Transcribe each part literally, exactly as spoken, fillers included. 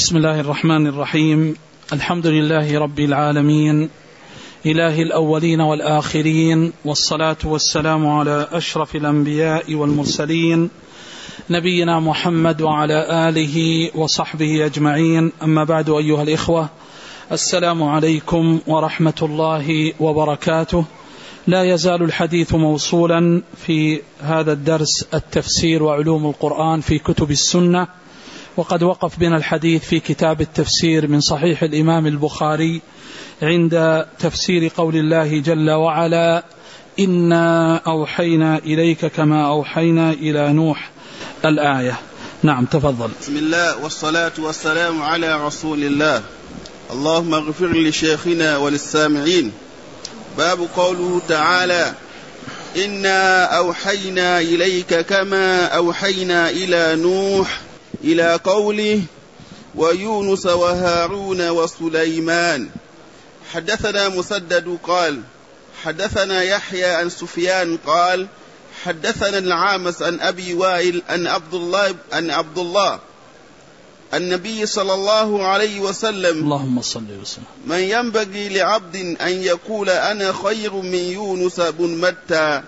بسم الله الرحمن الرحيم. الحمد لله رب العالمين، إله الأولين والآخرين، والصلاة والسلام على أشرف الأنبياء والمرسلين، نبينا محمد وعلى آله وصحبه أجمعين. أما بعد، أيها الإخوة، السلام عليكم ورحمة الله وبركاته. لا يزال الحديث موصولا في هذا الدرس التفسير وعلوم القرآن في كتب السنة، وقد وقف بنا الحديث في كتاب التفسير من صحيح الإمام البخاري عند تفسير قول الله جل وعلا: إنا أوحينا إليك كما أوحينا إلى نوح، الآية. نعم، تفضل. بسم الله والصلاة والسلام على رسول الله. اللهم اغفر لشيخنا وللسامعين. باب قوله تعالى: إنا أوحينا إليك كما أوحينا إلى نوح، إلى قوله: ويونس وهارون وسليمان. حدثنا مسدد قال حدثنا يحيى عن سفيان قال حدثنا العامس عن أبي وائل أن عبد الله أن عبد الله النبي صلى الله عليه وسلم: اللهم صل وسلم. من ينبغي لعبد أن يقول أنا خير من يونس بن متى.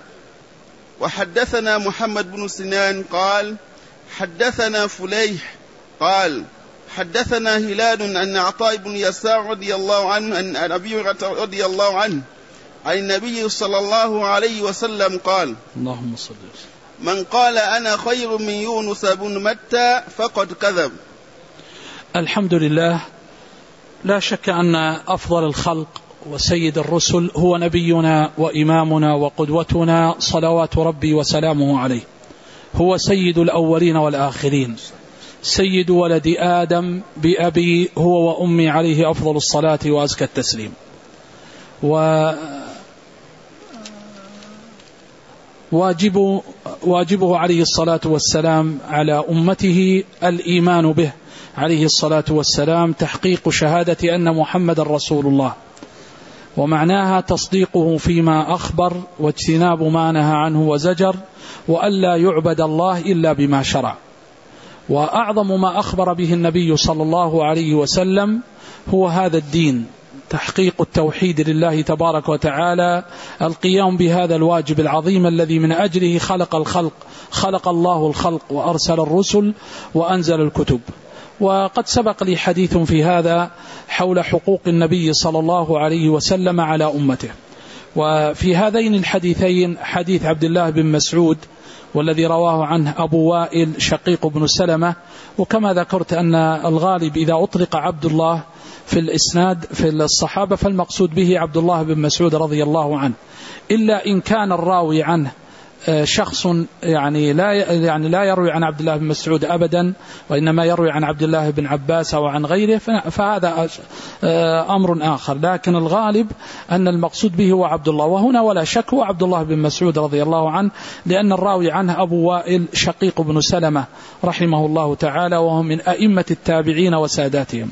وحدثنا محمد بن سنان قال حدثنا فليح قال حدثنا هلال أن عطاء بن يسار رضي الله عنه أن أبي هريرة رضي الله عنه عن النبي صلى الله عليه وسلم قال: اللهم صل وسلم. من قال أنا خير من يونس بن متى فقد كذب. الحمد لله، لا شك أن أفضل الخلق وسيد الرسل هو نبينا وإمامنا وقدوتنا صلوات ربي وسلامه عليه. هو سيد الأولين والآخرين، سيد ولد آدم بأبي هو وأمي، عليه أفضل الصلاة وأزكى التسليم. وواجب واجبه عليه الصلاة والسلام على أمته الإيمان به عليه الصلاة والسلام، تحقيق شهادة أن محمد رسول الله، ومعناها تصديقه فيما أخبر واجتناب ما نهى عنه وزجر، وألا يعبد الله إلا بما شرع. وأعظم ما أخبر به النبي صلى الله عليه وسلم هو هذا الدين، تحقيق التوحيد لله تبارك وتعالى، القيام بهذا الواجب العظيم الذي من أجله خلق الخلق خلق الله الخلق وأرسل الرسل وأنزل الكتب. وقد سبق لي حديث في هذا حول حقوق النبي صلى الله عليه وسلم على أمته. وفي هذين الحديثين حديث عبد الله بن مسعود والذي رواه عنه أبو وائل شقيق بن سلمة، وكما ذكرت أن الغالب إذا أطلق عبد الله في الإسناد في الصحابة فالمقصود به عبد الله بن مسعود رضي الله عنه، إلا إن كان الراوي عنه شخص يعني لا يعني لا يروي عن عبد الله بن مسعود أبدا، وإنما يروي عن عبد الله بن عباس أو عن غيره، فهذا أمر آخر. لكن الغالب أن المقصود به هو عبد الله، وهنا ولا شك هو عبد الله بن مسعود رضي الله عنه، لأن الراوي عنه أبو وائل شقيق بن سلمة رحمه الله تعالى، وهو من أئمة التابعين وساداتهم.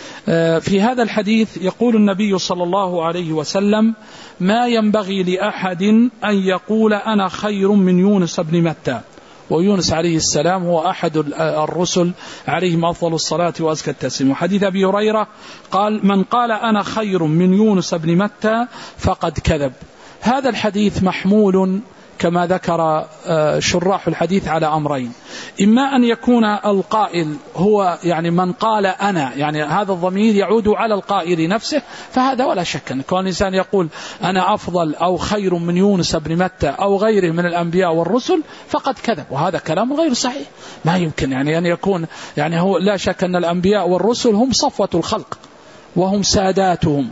في هذا الحديث يقول النبي صلى الله عليه وسلم: ما ينبغي لأحد أن يقول أنا خير من يونس بن متى. ويونس عليه السلام هو أحد الرسل عليهم أفضل الصلاة وأزكى التسليم. وحديث أبي هريرة قال: من قال أنا خير من يونس بن متى فقد كذب. هذا الحديث محمول كما ذكر شراح الحديث على أمرين: إما أن يكون القائل هو يعني من قال أنا، يعني هذا الضمير يعود على القائل نفسه، فهذا ولا شك أن كون الإنسان يقول أنا أفضل أو خير من يونس بن متى أو غيره من الأنبياء والرسل فقد كذب، وهذا كلام غير صحيح. ما يمكن يعني أن يكون يعني هو لا شك أن الأنبياء والرسل هم صفوة الخلق وهم ساداتهم،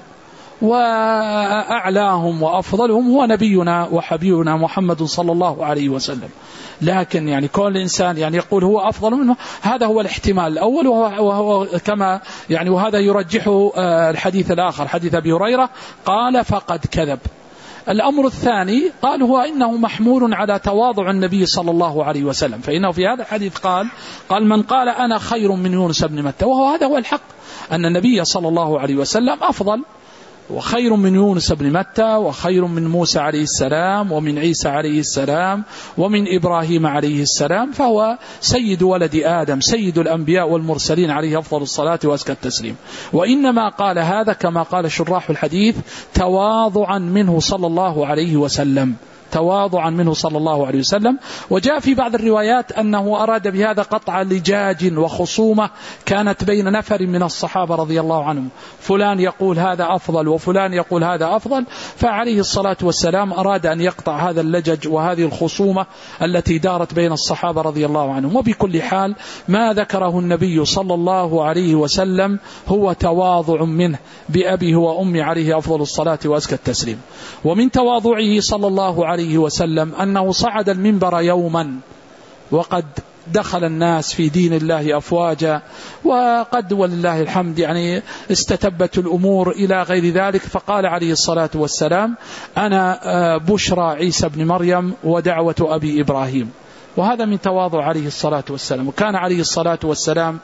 وأعلاهم وأفضلهم هو نبينا وحبيبنا محمد صلى الله عليه وسلم. لكن يعني كون الإنسان يعني يقول هو أفضل منه، هذا هو الاحتمال الأول، وهو, وهو كما يعني وهذا يرجحه الحديث الآخر حديث أبي هريرة قال فقد كذب. الأمر الثاني قال هو إنه محمول على تواضع النبي صلى الله عليه وسلم، فإنه في هذا الحديث قال قال من قال أنا خير من يونس بن متى، وهو هذا هو الحق، أن النبي صلى الله عليه وسلم أفضل وخير من يونس بن متى، وخير من موسى عليه السلام، ومن عيسى عليه السلام، ومن إبراهيم عليه السلام، فهو سيد ولد آدم، سيد الأنبياء والمرسلين عليه أفضل الصلاة وأزكى التسليم. وإنما قال هذا كما قال شراح الحديث تواضعا منه صلى الله عليه وسلم، تواضعا منه صلى الله عليه وسلم. وجاء في بعض الروايات أنه أراد بهذا قطع لجاج وخصومة كانت بين نفر من الصحابة رضي الله عنهم، فلان يقول هذا أفضل وفلان يقول هذا أفضل، فعليه الصلاة والسلام أراد أن يقطع هذا اللجج وهذه الخصومة التي دارت بين الصحابة رضي الله عنهم. وبكل حال ما ذكره النبي صلى الله عليه وسلم هو تواضع منه بأبيه وأمي عليه أفضل الصلاة وأزكى التسليم. ومن تواضعه صلى الله عليه وسلم أنه صعد المنبر يوما وقد دخل الناس في دين الله أفواجا، وقد ولله الحمد يعني استتبت الأمور إلى غير ذلك، فقال عليه الصلاة والسلام أنا بشرى عيسى بن مريم ودعوة أبي إبراهيم. وهذا من تواضع عليه الصلاة والسلام. وكان عليه الصلاة والسلام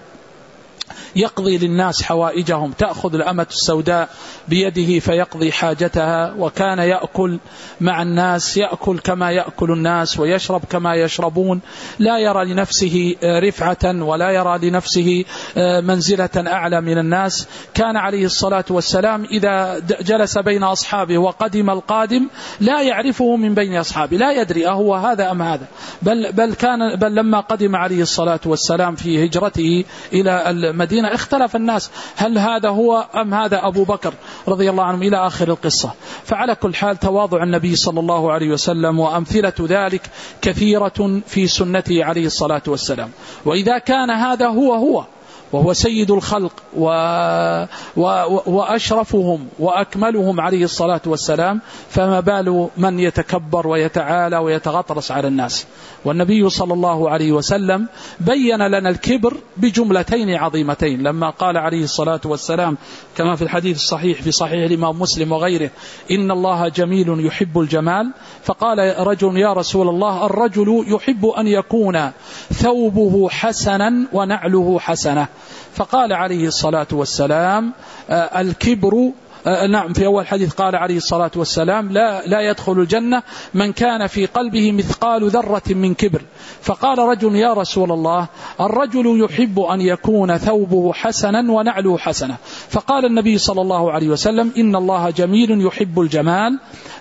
يقضي للناس حوائجهم، تأخذ الأمة السوداء بيده فيقضي حاجتها، وكان يأكل مع الناس، يأكل كما يأكل الناس ويشرب كما يشربون، لا يرى لنفسه رفعة ولا يرى لنفسه منزلة أعلى من الناس. كان عليه الصلاة والسلام إذا جلس بين أصحابه وقدم القادم لا يعرفه من بين أصحابه، لا يدري أهو هذا أم هذا، بل, بل, كان بل لما قدم عليه الصلاة والسلام في هجرته إلى المدينة اختلف الناس هل هذا هو أم هذا أبو بكر رضي الله عنه إلى آخر القصة. فعلى كل حال تواضع النبي صلى الله عليه وسلم وأمثلة ذلك كثيرة في سنته عليه الصلاة والسلام. وإذا كان هذا هو هو وهو سيد الخلق و... و... وأشرفهم وأكملهم عليه الصلاة والسلام، فما بال من يتكبر ويتعالى ويتغطرس على الناس. والنبي صلى الله عليه وسلم بين لنا الكبر بجملتين عظيمتين لما قال عليه الصلاة والسلام كما في الحديث الصحيح في صحيح الإمام مسلم وغيره إن الله جميل يحب الجمال. فقال رجل يا رسول الله الرجل يحب أن يكون ثوبه حسنا ونعله حسنة. فقال عليه الصلاة والسلام الكبر نعم في أول حديث قال عليه الصلاة والسلام لا, لا يدخل الجنة من كان في قلبه مثقال ذرة من كبر. فقال رجل يا رسول الله الرجل يحب أن يكون ثوبه حسنا ونعله حسنة. فقال النبي صلى الله عليه وسلم إن الله جميل يحب الجمال.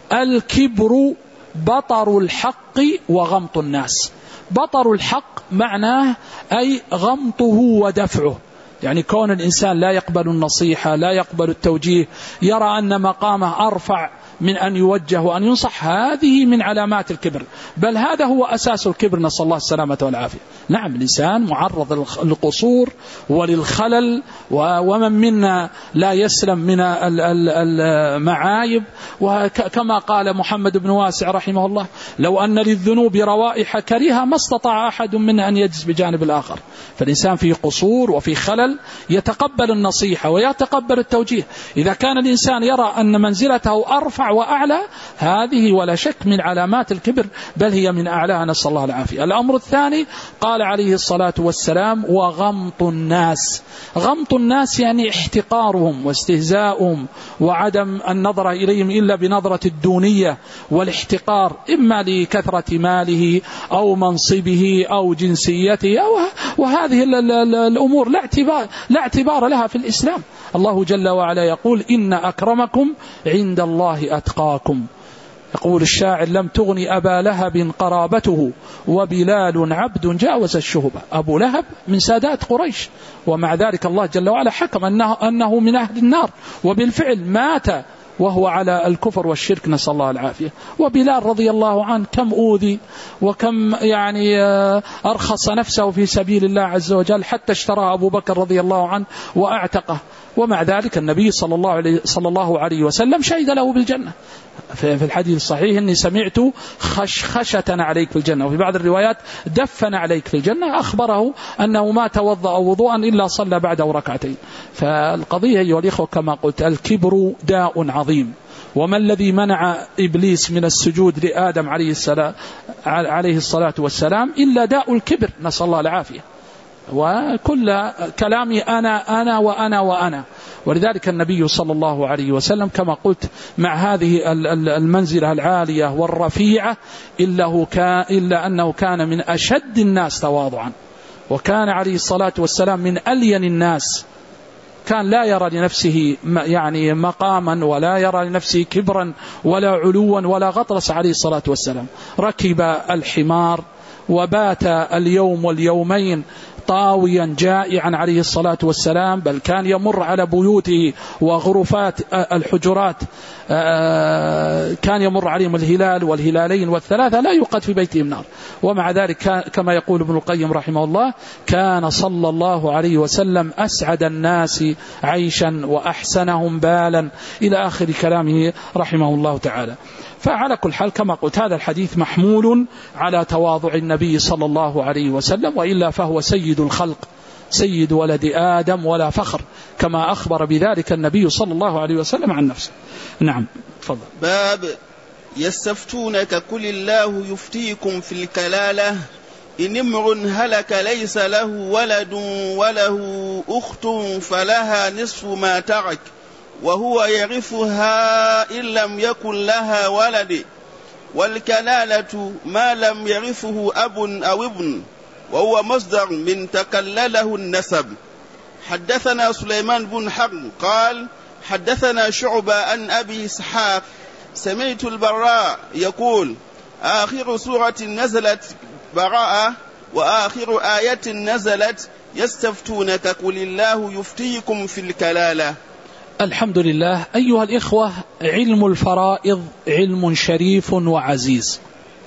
الكبر بطر الحق وغمط الناس. بطر الحق معناه أي غمطه ودفعه، يعني كون الإنسان لا يقبل النصيحة لا يقبل التوجيه، يرى أن مقامه أرفع من أن يوجه وأن ينصح، هذه من علامات الكبر، بل هذا هو أساس الكبر، نسأل الله السلامة والعافية. نعم الإنسان معرض للقصور وللخلل، ومن منا لا يسلم من المعايب. وكما قال محمد بن واسع رحمه الله لو أن للذنوب روائح كريهة ما استطاع أحد من أن يجلس بجانب الآخر. فالإنسان في قصور وفي خلل يتقبل النصيحة ويتقبل التوجيه. إذا كان الإنسان يرى أن منزلته أرفع وأعلى، هذه ولا شك من علامات الكبر، بل هي من أعلاها، نسأل الله العافية. الأمر الثاني قال عليه الصلاة والسلام وغمط الناس. غمط الناس يعني احتقارهم واستهزاؤهم وعدم النظر إليهم إلا بنظرة الدونية والاحتقار، إما لكثرة ماله أو منصبه أو جنسيته أو وهذه الأمور لا اعتبار, لا اعتبار لها في الإسلام. الله جل وعلا يقول إن أكرمكم عند الله أتقاكم. يقول الشاعر لم تغني أبا لهب قرابته وبلال عبد جاوز الشهبة. أبو لهب من سادات قريش، ومع ذلك الله جل وعلا حكم أنه, أنه من أهل النار، وبالفعل مات وهو على الكفر والشرك، نسأل الله العافية. وبلال رضي الله عنه كم أوذي وكم يعني أرخص نفسه في سبيل الله عز وجل حتى اشترى أبو بكر رضي الله عنه وأعتقه، ومع ذلك النبي صلى الله عليه, صلى الله عليه وسلم شهد له بالجنة في الحديث الصحيح إني سمعت خشخشة عليك في الجنة، وفي بعض الروايات دفن عليك في الجنة. أخبره أنه ما توضأ وضوءا إلا صلى بعده ركعتين. فالقضية أيها الإخوة كما قلت الكبر داء عظيم. وما الذي منع إبليس من السجود لآدم عليه السلام عليه الصلاة والسلام إلا داء الكبر، نسأل الله العافية. وكل كلامي أنا أنا وأنا وأنا. ولذلك النبي صلى الله عليه وسلم كما قلت مع هذه المنزلة العالية والرفيعة إلا, كان إلا أنه كان من أشد الناس تواضعا، وكان عليه الصلاة والسلام من ألين الناس، كان لا يرى لنفسه يعني مقاما ولا يرى لنفسه كبرا ولا علوا ولا غطرس عليه الصلاة والسلام. ركب الحمار وبات اليوم واليومين طاويا جائعا عليه الصلاة والسلام، بل كان يمر على بيوته وغرفات الحجرات كان يمر عليهم الهلال والهلالين والثلاثة لا يوقد في بيتهم نار. ومع ذلك كما يقول ابن القيم رحمه الله كان صلى الله عليه وسلم أسعد الناس عيشا وأحسنهم بالا إلى آخر كلامه رحمه الله تعالى. فعلى كل حال كما قلت هذا الحديث محمول على تواضع النبي صلى الله عليه وسلم، وإلا فهو سيد الخلق سيد ولد آدم ولا فخر، كما أخبر بذلك النبي صلى الله عليه وسلم عن نفسه. نعم تفضل. باب يستفتونك قل الله يفتيكم في الكلالة إن امرؤ هلك ليس له ولد وله أخت فلها نصف ما ترك وهو يرثها إن لم يكن لها ولد، والكلالة ما لم يرثه أب أو ابن، وهو مصدر من تكلله النسب. حدثنا سليمان بن حرب قال حدثنا شعبة عن أبي إسحاق سمعت البراء يقول آخر سورة نزلت براءة وآخر آية نزلت يستفتونك قل الله يفتيكم في الكلالة. الحمد لله. أيها الإخوة، علم الفرائض علم شريف وعزيز،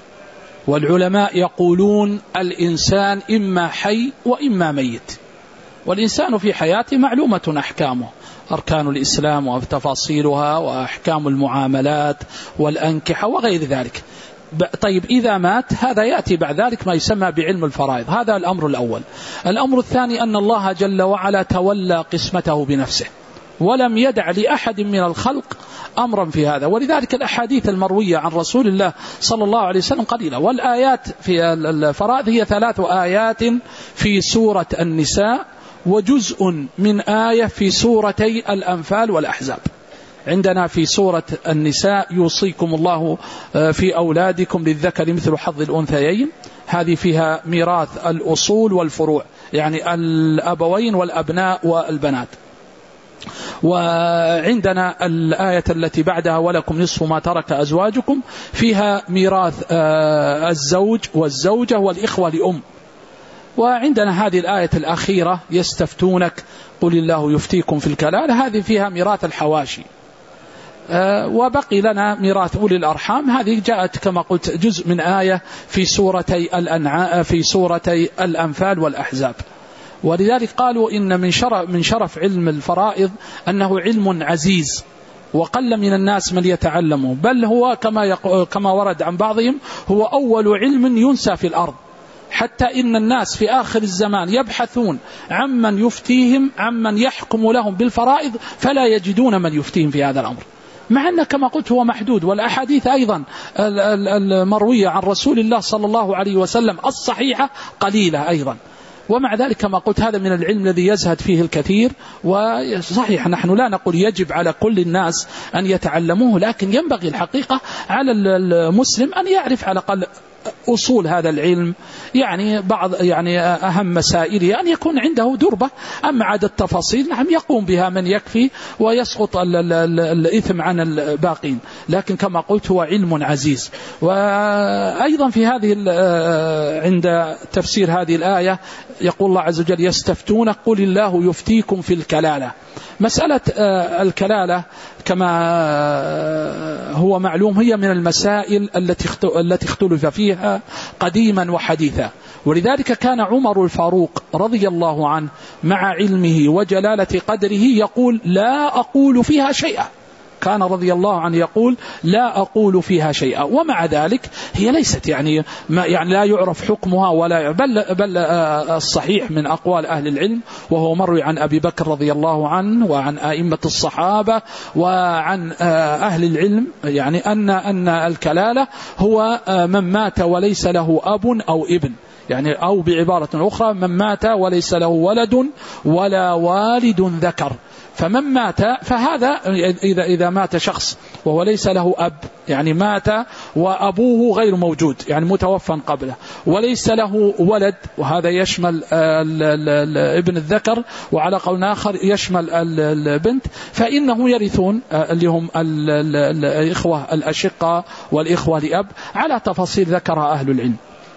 والعلماء يقولون الإنسان إما حي وإما ميت، والإنسان في حياته معلومة أحكامه، أركان الإسلام وتفاصيلها وأحكام المعاملات والأنكحة وغير ذلك. طيب إذا مات هذا يأتي بعد ذلك ما يسمى بعلم الفرائض، هذا الأمر الأول. الأمر الثاني أن الله جل وعلا تولى قسمته بنفسه ولم يدع لأحد من الخلق أمرا في هذا، ولذلك الأحاديث المروية عن رسول الله صلى الله عليه وسلم قليلة. والآيات في الفرائض هي ثلاث آيات في سورة النساء وجزء من آية في سورتي الأنفال والأحزاب. عندنا في سورة النساء يوصيكم الله في أولادكم للذكر مثل حظ الأنثيين، هذه فيها ميراث الأصول والفروع، يعني الأبوين والأبناء والبنات. وعندنا الآية التي بعدها ولكم نصف ما ترك أزواجكم، فيها ميراث الزوج والزوجة والإخوة لأم. وعندنا هذه الآية الأخيرة يستفتونك قل الله يفتيكم في الكلالة، هذه فيها ميراث الحواشي. وبقي لنا ميراث أولي الأرحام، هذه جاءت كما قلت جزء من آية في سورتي الأنعام في سورتي الأنفال والأحزاب. ولذلك قالوا إن من شرف, من شرف علم الفرائض أنه علم عزيز، وقل من الناس من يتعلمه، بل هو كما, كما ورد عن بعضهم هو أول علم ينسى في الأرض، حتى إن الناس في آخر الزمان يبحثون عمن يفتيهم عمن يحكم لهم بالفرائض فلا يجدون من يفتيهم في هذا الأمر، مع أنه كما قلت هو محدود. والأحاديث أيضا المروية عن رسول الله صلى الله عليه وسلم الصحيحة قليلة أيضا. ومع ذلك كما قلت هذا من العلم الذي يزهد فيه الكثير. وصحيح نحن لا نقول يجب على كل الناس أن يتعلموه، لكن ينبغي الحقيقة على المسلم أن يعرف على الأقل أصول هذا العلم، يعني بعض يعني أهم مسائله أن يكون عنده دربة. أما عدد التفاصيل نعم يقوم بها من يكفي ويسقط الإثم عن الباقين، لكن كما قلت هو علم عزيز. وأيضا في هذه عند تفسير هذه الآية يقول الله عز وجل يستفتونك قل الله يفتيكم في الكلالة. مسألة الكلالة كما هو معلوم هي من المسائل التي اختلف فيها قديما وحديثا، ولذلك كان عمر الفاروق رضي الله عنه مع علمه وجلالة قدره يقول لا أقول فيها شيئا، كان رضي الله عنه يقول لا أقول فيها شيئا. ومع ذلك هي ليست يعني ما يعني لا يعرف حكمها ولا بل بل الصحيح من أقوال أهل العلم، وهو مروي عن أبي بكر رضي الله عنه وعن أئمة الصحابة وعن أهل العلم، يعني أن أن الكلالة هو من مات وليس له أب أو ابن، يعني أو بعبارة أخرى من مات وليس له ولد ولا والد ذكر. فمن مات فهذا إذا إذا مات شخص وهو ليس له أب، يعني مات وأبوه غير موجود يعني متوفى قبله، وليس له ولد، وهذا يشمل ابن الذكر، وعلى قول آخر يشمل البنت، فإنه يرثون اللي هم الإخوة الأشقاء والإخوة لأب على تفاصيل ذكرها أهل العلم.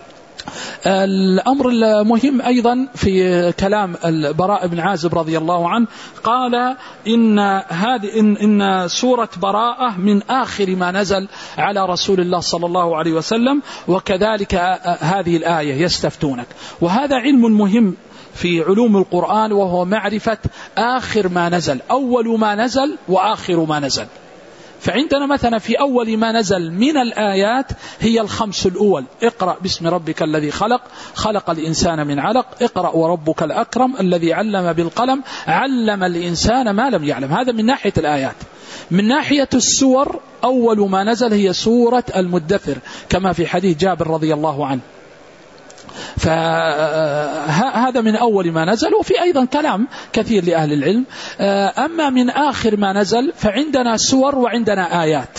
الأمر المهم أيضا في كلام البراء بن عازب رضي الله عنه قال إن هذه إن, إن سورة براءة من آخر ما نزل على رسول الله صلى الله عليه وسلم، وكذلك هذه الآية يستفتونك. وهذا علم مهم في علوم القرآن، وهو معرفة آخر ما نزل، أول ما نزل وآخر ما نزل. فعندنا مثلا في أول ما نزل من الآيات هي الخمس الأول: اقرأ باسم ربك الذي خلق، خلق الإنسان من علق، اقرأ وربك الأكرم الذي علم بالقلم، علم الإنسان ما لم يعلم. هذا من ناحية الآيات. من ناحية السور أول ما نزل هي سورة المدثر، كما في حديث جابر رضي الله عنه. فهذا من أول ما نزل، وفي أيضا كلام كثير لأهل العلم. أما من آخر ما نزل فعندنا سور وعندنا آيات.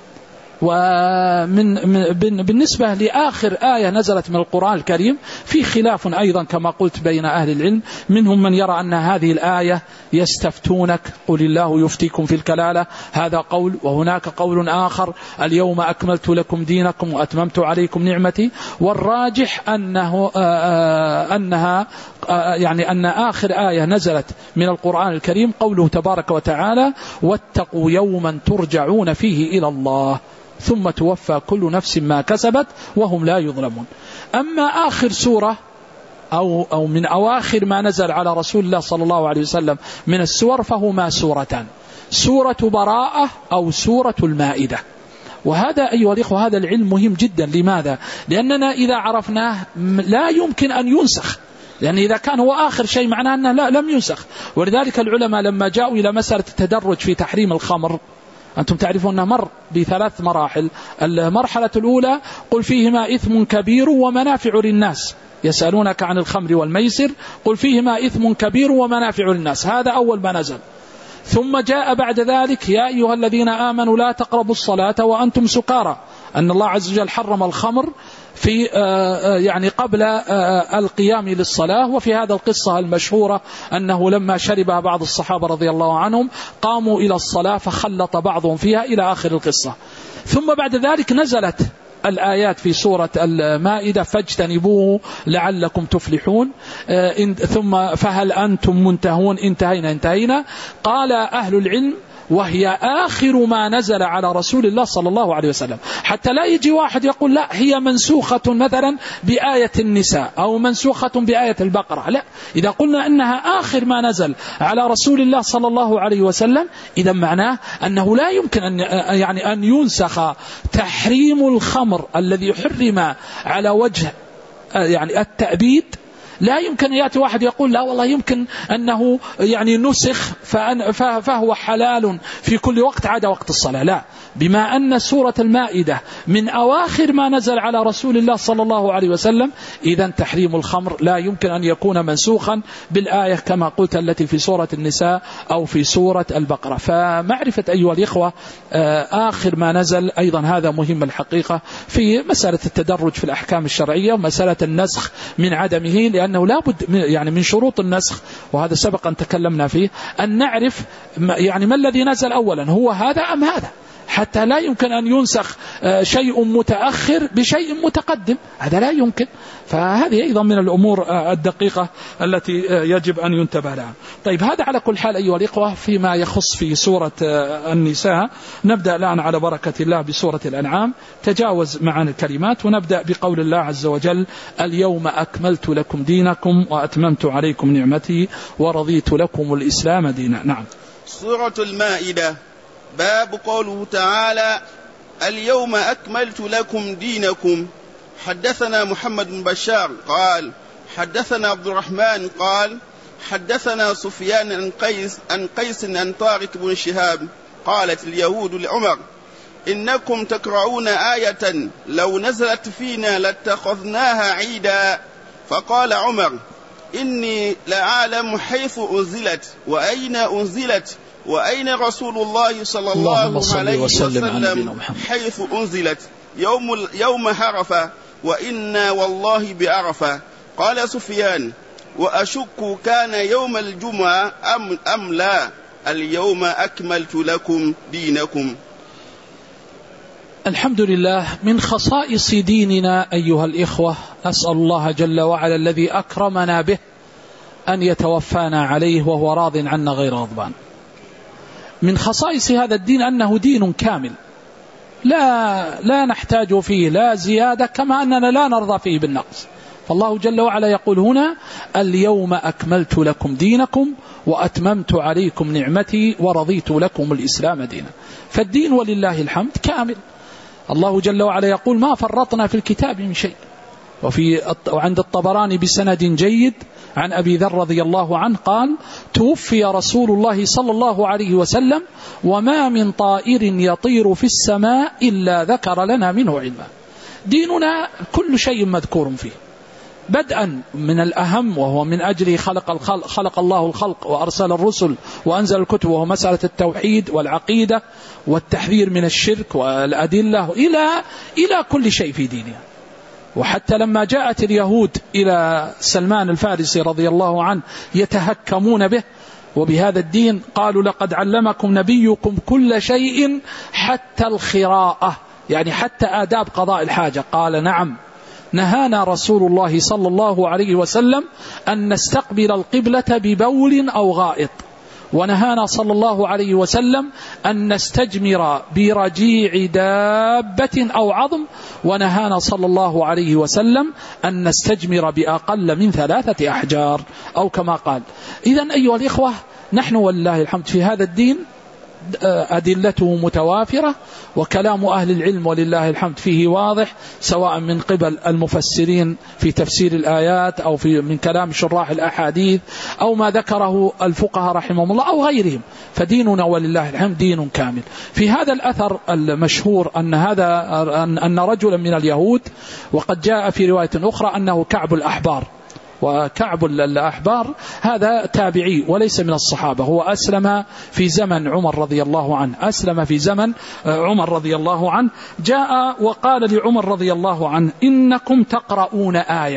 ومن بالنسبة لآخر آية نزلت من القرآن الكريم في خلاف أيضا كما قلت بين أهل العلم، منهم من يرى أن هذه الآية يستفتونك قل الله يفتيكم في الكلالة، هذا قول، وهناك قول آخر اليوم أكملت لكم دينكم وأتممت عليكم نعمتي. والراجح أنه أنها يعني أن آخر آية نزلت من القرآن الكريم قوله تبارك وتعالى: واتقوا يوما ترجعون فيه إلى الله ثم توفى كل نفس ما كسبت وهم لا يظلمون. أما آخر سورة أو, أو من أواخر ما نزل على رسول الله صلى الله عليه وسلم من السور فهما سورتان: سورة براءة أو سورة المائدة. وهذا أيها الإخوة هذا العلم مهم جدا. لماذا؟ لأننا إذا عرفناه لا يمكن أن ينسخ، لأن إذا كان هو آخر شيء معناه أنه لا لم ينسخ. ولذلك العلماء لما جاءوا إلى مسألة التدرج في تحريم الخمر، أنتم تعرفون أنه مر بثلاث مراحل. المرحلة الأولى: قل فيهما إثم كبير ومنافع للناس، يسألونك عن الخمر والميسر، قل فيهما إثم كبير ومنافع للناس، هذا أول ما نزل. ثم جاء بعد ذلك: يا أيها الذين آمنوا لا تقربوا الصلاة وأنتم سكارى، أن الله عز وجل حرم الخمر في يعني قبل القيام للصلاة. وفي هذا القصة المشهورة أنه لما شربها بعض الصحابة رضي الله عنهم قاموا إلى الصلاة فخلط بعضهم فيها إلى آخر القصة. ثم بعد ذلك نزلت الآيات في سورة المائدة: فاجتنبوه لعلكم تفلحون، ثم فهل أنتم منتهون، انتهينا انتهينا. قال أهل العلم وهي آخر ما نزل على رسول الله صلى الله عليه وسلم، حتى لا يجي واحد يقول لا هي منسوخة مثلا بآية النساء أو منسوخة بآية البقرة. لا، إذا قلنا أنها آخر ما نزل على رسول الله صلى الله عليه وسلم إذا معناه أنه لا يمكن أن يعني أن ينسخ تحريم الخمر الذي حرم على وجه يعني التأبيد. لا يمكن يأتي واحد يقول لا والله يمكن أنه يعني نسخ فهو حلال في كل وقت عدا وقت الصلاة. لا، بما أن سورة المائدة من أواخر ما نزل على رسول الله صلى الله عليه وسلم، إذن تحريم الخمر لا يمكن أن يكون منسوخا بالآية كما قلت التي في سورة النساء أو في سورة البقرة. فمعرفة أيها الإخوة آخر ما نزل أيضا هذا مهم الحقيقة في مسألة التدرج في الأحكام الشرعية ومسألة النسخ من عدمه، لأنه لا بد يعني من شروط النسخ، وهذا سبق أن تكلمنا فيه، أن نعرف يعني ما الذي نزل أولا، هو هذا أم هذا، حتى لا يمكن أن ينسخ شيء متأخر بشيء متقدم، هذا لا يمكن. فهذه أيضا من الأمور الدقيقة التي يجب أن ينتبه لها. طيب، هذا على كل حال أيها الإخوة فيما يخص في سورة النساء. نبدأ الآن على بركة الله بسورة الأنعام، تجاوز معنا الكلمات ونبدأ بقول الله عز وجل: اليوم أكملت لكم دينكم وأتممت عليكم نعمتي ورضيت لكم الإسلام دينا. نعم. سورة المائدة. باب قوله تعالى: اليوم أكملت لكم دينكم. حدثنا محمد بن بشار قال حدثنا عبد الرحمن قال حدثنا سفيان عن قيس عن قيس عن طارق بن شهاب قالت اليهود لعمر: إنكم تقرؤون آية لو نزلت فينا لاتخذناها عيدا فقال عمر: إني لأعلم حيث أنزلت وأين أنزلت وأين رسول الله صلى الله عليه وسلم حيث أنزلت يوم, يوم عرفة وإنا والله بعرفة. قال سفيان: وأشك كان يوم الجمعة أم, أم لا؟ اليوم أكملت لكم دينكم. الحمد لله. من خصائص ديننا أيها الإخوة، أسأل الله جل وعلا الذي أكرمنا به أن يتوفانا عليه وهو راض عنا غير غضبان. من خصائص هذا الدين أنه دين كامل، لا لا نحتاج فيه لا زيادة، كما أننا لا نرضى فيه بالنقص. فالله جل وعلا يقول هنا: اليوم أكملت لكم دينكم وأتممت عليكم نعمتي ورضيت لكم الإسلام دينا. فالدين ولله الحمد كامل. الله جل وعلا يقول: ما فرطنا في الكتاب من شيء. وفي وعند الطبراني بسند جيد عن أبي ذر رضي الله عنه قال: توفي رسول الله صلى الله عليه وسلم وما من طائر يطير في السماء إلا ذكر لنا منه علما. ديننا كل شيء مذكور فيه، بدءا من الأهم وهو من أجله خلق, الخلق خلق الله الخلق وأرسل الرسل وأنزل الكتب، وهو مسألة التوحيد والعقيدة والتحذير من الشرك والأدلة إلى إلى كل شيء في ديننا. وحتى لما جاءت اليهود إلى سلمان الفارسي رضي الله عنه يتهكمون به وبهذا الدين، قالوا: لقد علمكم نبيكم كل شيء حتى الخراءة، يعني حتى آداب قضاء الحاجة. قال: نعم، نهانا رسول الله صلى الله عليه وسلم أن نستقبل القبلة ببول أو غائط، ونهانا صلى الله عليه وسلم أن نستجمر برجيع دابة أو عظم، ونهانا صلى الله عليه وسلم أن نستجمر بأقل من ثلاثة أحجار، أو كما قال. إذن أيها الإخوة، نحن والله الحمد في هذا الدين أدلته متوافرة، وكلام أهل العلم ولله الحمد فيه واضح، سواء من قبل المفسرين في تفسير الآيات أو في من كلام شراح الأحاديث أو ما ذكره الفقهاء رحمهم الله أو غيرهم. فديننا ولله الحمد دين كامل. في هذا الأثر المشهور أن هذا أن رجلا من اليهود، وقد جاء في رواية أخرى أنه كعب الأحبار، وكعب الأحبار هذا تابعي وليس من الصحابة، هو أسلم في زمن عمر رضي الله عنه، أسلم في زمن عمر رضي الله عنه. جاء وقال لعمر رضي الله عنه: إنكم تقرؤون آية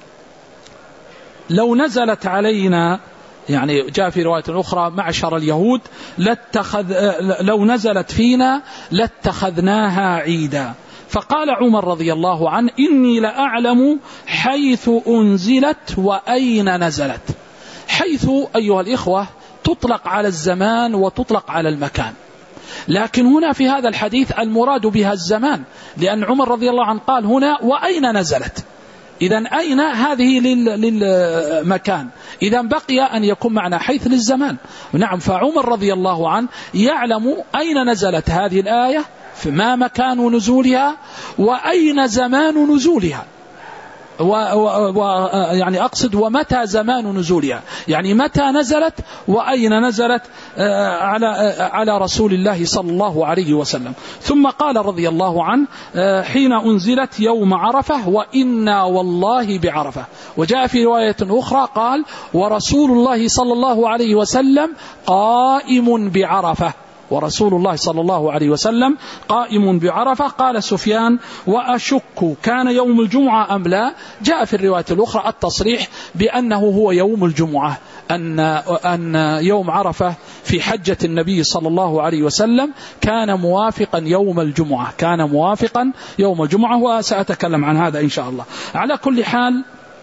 لو نزلت علينا، يعني جاء في رواية أخرى: معشر اليهود لاتخذ لو نزلت فينا لاتخذناها عيدا. فقال عمر رضي الله عنه: إني لأعلم حيث أنزلت وأين نزلت. حيث أيها الإخوة تطلق على الزمان وتطلق على المكان، لكن هنا في هذا الحديث المراد بها الزمان، لأن عمر رضي الله عنه قال هنا: وأين نزلت. إذن أين هذه للمكان، إذن بقي أن يكون معنا حيث للزمان. نعم، فعمر رضي الله عنه يعلم أين نزلت هذه الآية، ما مكان نزولها وأين زمان نزولها، و و يعني أقصد ومتى زمان نزولها، يعني متى نزلت وأين نزلت على على رسول الله صلى الله عليه وسلم. ثم قال رضي الله عنه: حين أنزلت يوم عرفة وإنا والله بعرفة. وجاء في رواية أخرى قال: ورسول الله صلى الله عليه وسلم قائم بعرفة، ورسول الله صلى الله عليه وسلم قائم بعرفة. قال سفيان: وأشك كان يوم الجمعة أم لا؟ جاء في الرواية الأخرى التصريح بأنه هو يوم الجمعة، أن أن يوم عرفة في حجة النبي صلى الله عليه وسلم كان موافقا يوم الجمعة، كان موافقا يوم الجمعة، وسأتكلم عن هذا إن شاء الله. على كل حال،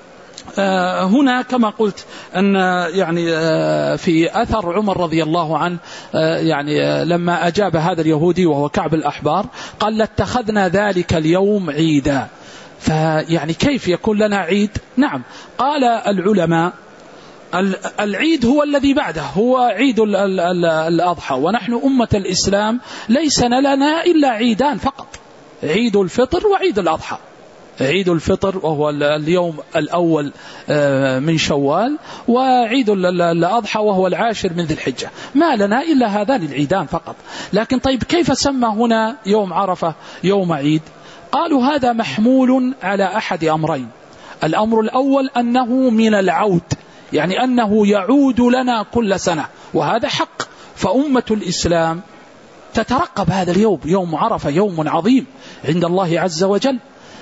هنا كما قلت أن يعني في أثر عمر رضي الله عنه، يعني لما أجاب هذا اليهودي وهو كعب الأحبار قال: لاتخذنا ذلك اليوم عيدا. فيعني كيف يكون لنا عيد؟ نعم، قال العلماء: العيد هو الذي بعده، هو عيد الأضحى، ونحن أمة الإسلام ليس لنا إلا عيدان فقط، عيد الفطر وعيد الأضحى. عيد الفطر وهو اليوم الأول من شوال، وعيد الأضحى وهو العاشر من ذي الحجة. ما لنا إلا هذان العيدان فقط. لكن طيب كيف سمى هنا يوم عرفة يوم عيد؟ قالوا هذا محمول على أحد أمرين. الأمر الأول أنه من العود، يعني أنه يعود لنا كل سنة، وهذا حق. فأمة الإسلام تترقب هذا اليوم، يوم عرفة، يوم عظيم عند الله عز وجل،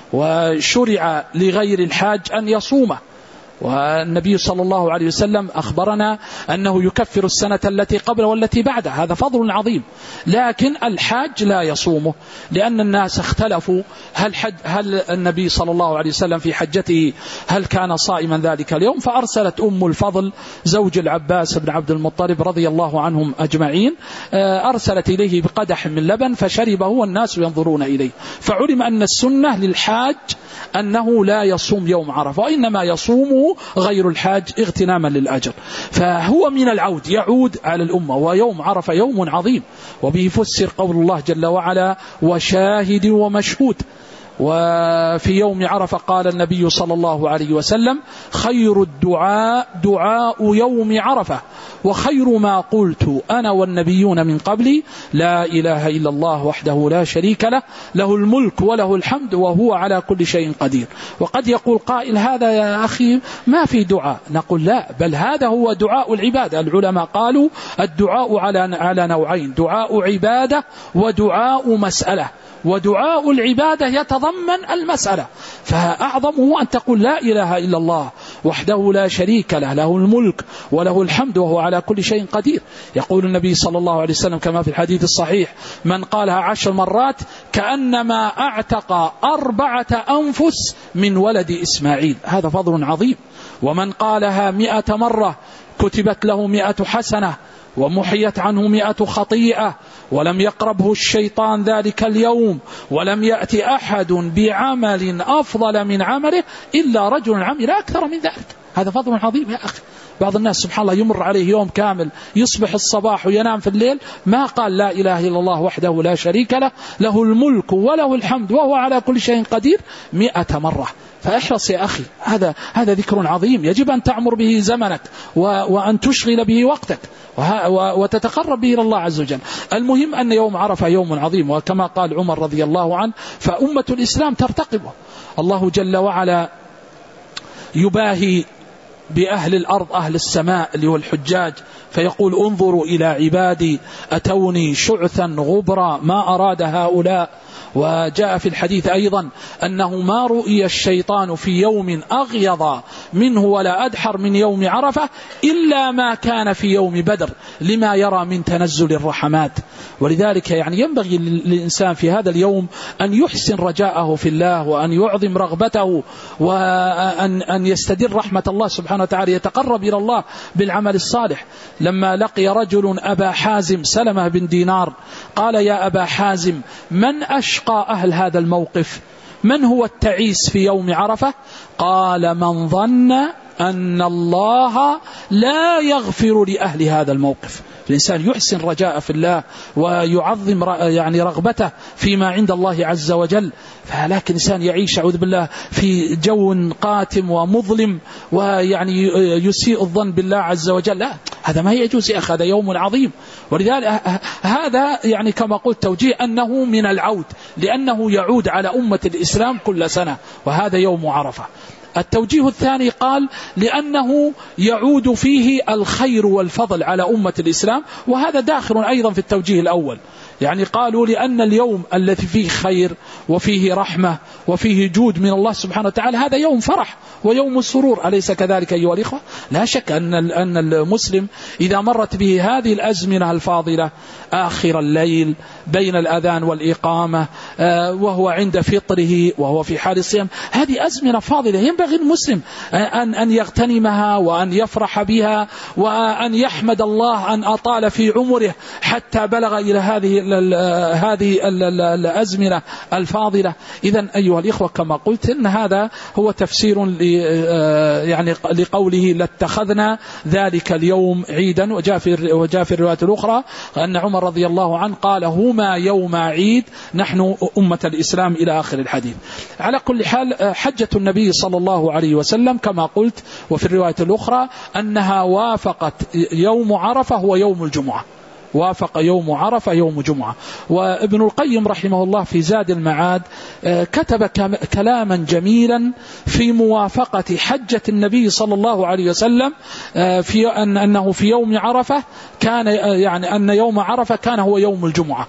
وشرع لغير الحاج أن يصومه، والنبي صلى الله عليه وسلم أخبرنا أنه يكفر السنة التي قبل والتي بعدها، هذا فضل عظيم. لكن الحاج لا يصومه، لأن الناس اختلفوا هل, حج هل النبي صلى الله عليه وسلم في حجته هل كان صائما ذلك اليوم؟ فأرسلت أم الفضل زوج العباس بن عبد المطلب رضي الله عنهم أجمعين، أرسلت إليه بقدح من لبن فشربه والناس ينظرون إليه، فعلم أن السنة للحاج أنه لا يصوم يوم عرفة، وإنما يصومه غير الحاج اغتناما للأجر. فهو من العود، يعود على الأمة، ويوم عرفة يوم عظيم، وبه فسر قول الله جل وعلا وشاهد ومشهود. وفي يوم عرفة قال النبي صلى الله عليه وسلم خير الدعاء دعاء يوم عرفة، وخير ما قلت أنا والنبيون من قبلي لا إله إلا الله وحده لا شريك له، له الملك وله الحمد وهو على كل شيء قدير. وقد يقول قائل هذا يا أخي ما في دعاء، نقول لا، بل هذا هو دعاء العبادة. العلماء قالوا الدعاء على على نوعين، دعاء عبادة ودعاء مسألة، ودعاء العبادة يتضمن المسألة، فأعظمه أن تقول لا إله إلا الله وحده لا شريك له، له الملك وله الحمد وهو على كل شيء قدير. يقول النبي صلى الله عليه وسلم كما في الحديث الصحيح من قالها عشر مرات كأنما أعتق أربعة أنفس من ولد إسماعيل، هذا فضل عظيم. ومن قالها مئة مرة كتبت له مئة حسنة ومحيت عنه مئة خطيئة، ولم يقربه الشيطان ذلك اليوم، ولم يأتي أحد بعمل أفضل من عمله إلا رجل عمل أكثر من ذلك. هذا فضل عظيم يا أخي. بعض الناس سبحان الله يمر عليه يوم كامل، يصبح الصباح وينام في الليل، ما قال لا إله إلا الله وحده لا شريك له، له الملك وله الحمد وهو على كل شيء قدير مئة مرة. فاحرص يا أخي، هذا هذا ذكر عظيم يجب أن تعمر به زمنك وأن تشغل به وقتك وتتقرب به إلى الله عز وجل. المهم أن يوم عرفة يوم عظيم، وكما قال عمر رضي الله عنه فأمة الإسلام ترتقبه. الله جل وعلا يباهي بأهل الأرض أهل السماء اللي هو الحجاج، فيقول انظروا إلى عبادي أتوني شعثا غبرا ما أراد هؤلاء. وجاء في الحديث أيضا أنه ما رؤي الشيطان في يوم أغيض منه ولا أدحر من يوم عرفة إلا ما كان في يوم بدر، لما يرى من تنزل الرحمات. ولذلك يعني ينبغي للإنسان في هذا اليوم أن يحسن رجاءه في الله، وأن يعظم رغبته، وأن أن يستدر رحمة الله سبحانه وتعالى، يتقرب إلى الله بالعمل الصالح. لما لقي رجل أبا حازم سلمة بن دينار قال يا أبا حازم من أشقى أهل هذا الموقف؟ من هو التعيس في يوم عرفة؟ قال من ظن أن الله لا يغفر لأهل هذا الموقف. الإنسان يحسن رجاء في الله ويعظم يعني رغبته فيما عند الله عز وجل. فلكن الإنسان يعيش أعوذ بالله في جو قاتم ومظلم ويعني يسيء الظن بالله عز وجل، لا، هذا ما يجوز يا أخي، هذا يوم عظيم. ولذلك هذا يعني كما قلت توجيه أنه من العود، لأنه يعود على أمة الإسلام كل سنة، وهذا يوم عرفة. التوجيه الثاني قال لأنه يعود فيه الخير والفضل على أمة الإسلام، وهذا داخل أيضا في التوجيه الأول. يعني قالوا لأن اليوم الذي فيه خير وفيه رحمة وفيه جود من الله سبحانه وتعالى هذا يوم فرح ويوم سرور، أليس كذلك أيها الإخوة؟ لا شك أن أن المسلم إذا مرت به هذه الأزمنة الفاضلة آخر الليل بين الأذان والإقامة وهو عند فطره وهو في حال الصيام، هذه أزمنة فاضلة ينبغي المسلم أن أن يغتنمها وأن يفرح بها وأن يحمد الله أن أطال في عمره حتى بلغ إلى هذه هذه الأزمنة الفاضلة. إذن أيها الإخوة كما قلت إن هذا هو تفسير يعني لقوله لاتخذنا ذلك اليوم عيدا. وجاء في وجاء في الرواية الأخرى أن عمر رضي الله عنه قال هما يوم عيد نحن أمة الإسلام إلى آخر الحديث. على كل حال حجة النبي صلى الله عليه وسلم كما قلت وفي الرواية الأخرى أنها وافقت يوم عرفة هو يوم الجمعة، وافق يوم عرفة يوم جمعة. وابن القيم رحمه الله في زاد المعاد كتب كلاما جميلا في موافقة حجة النبي صلى الله عليه وسلم في أن أنه في يوم عرفة كان يعني أن يوم عرفة كان هو يوم الجمعة.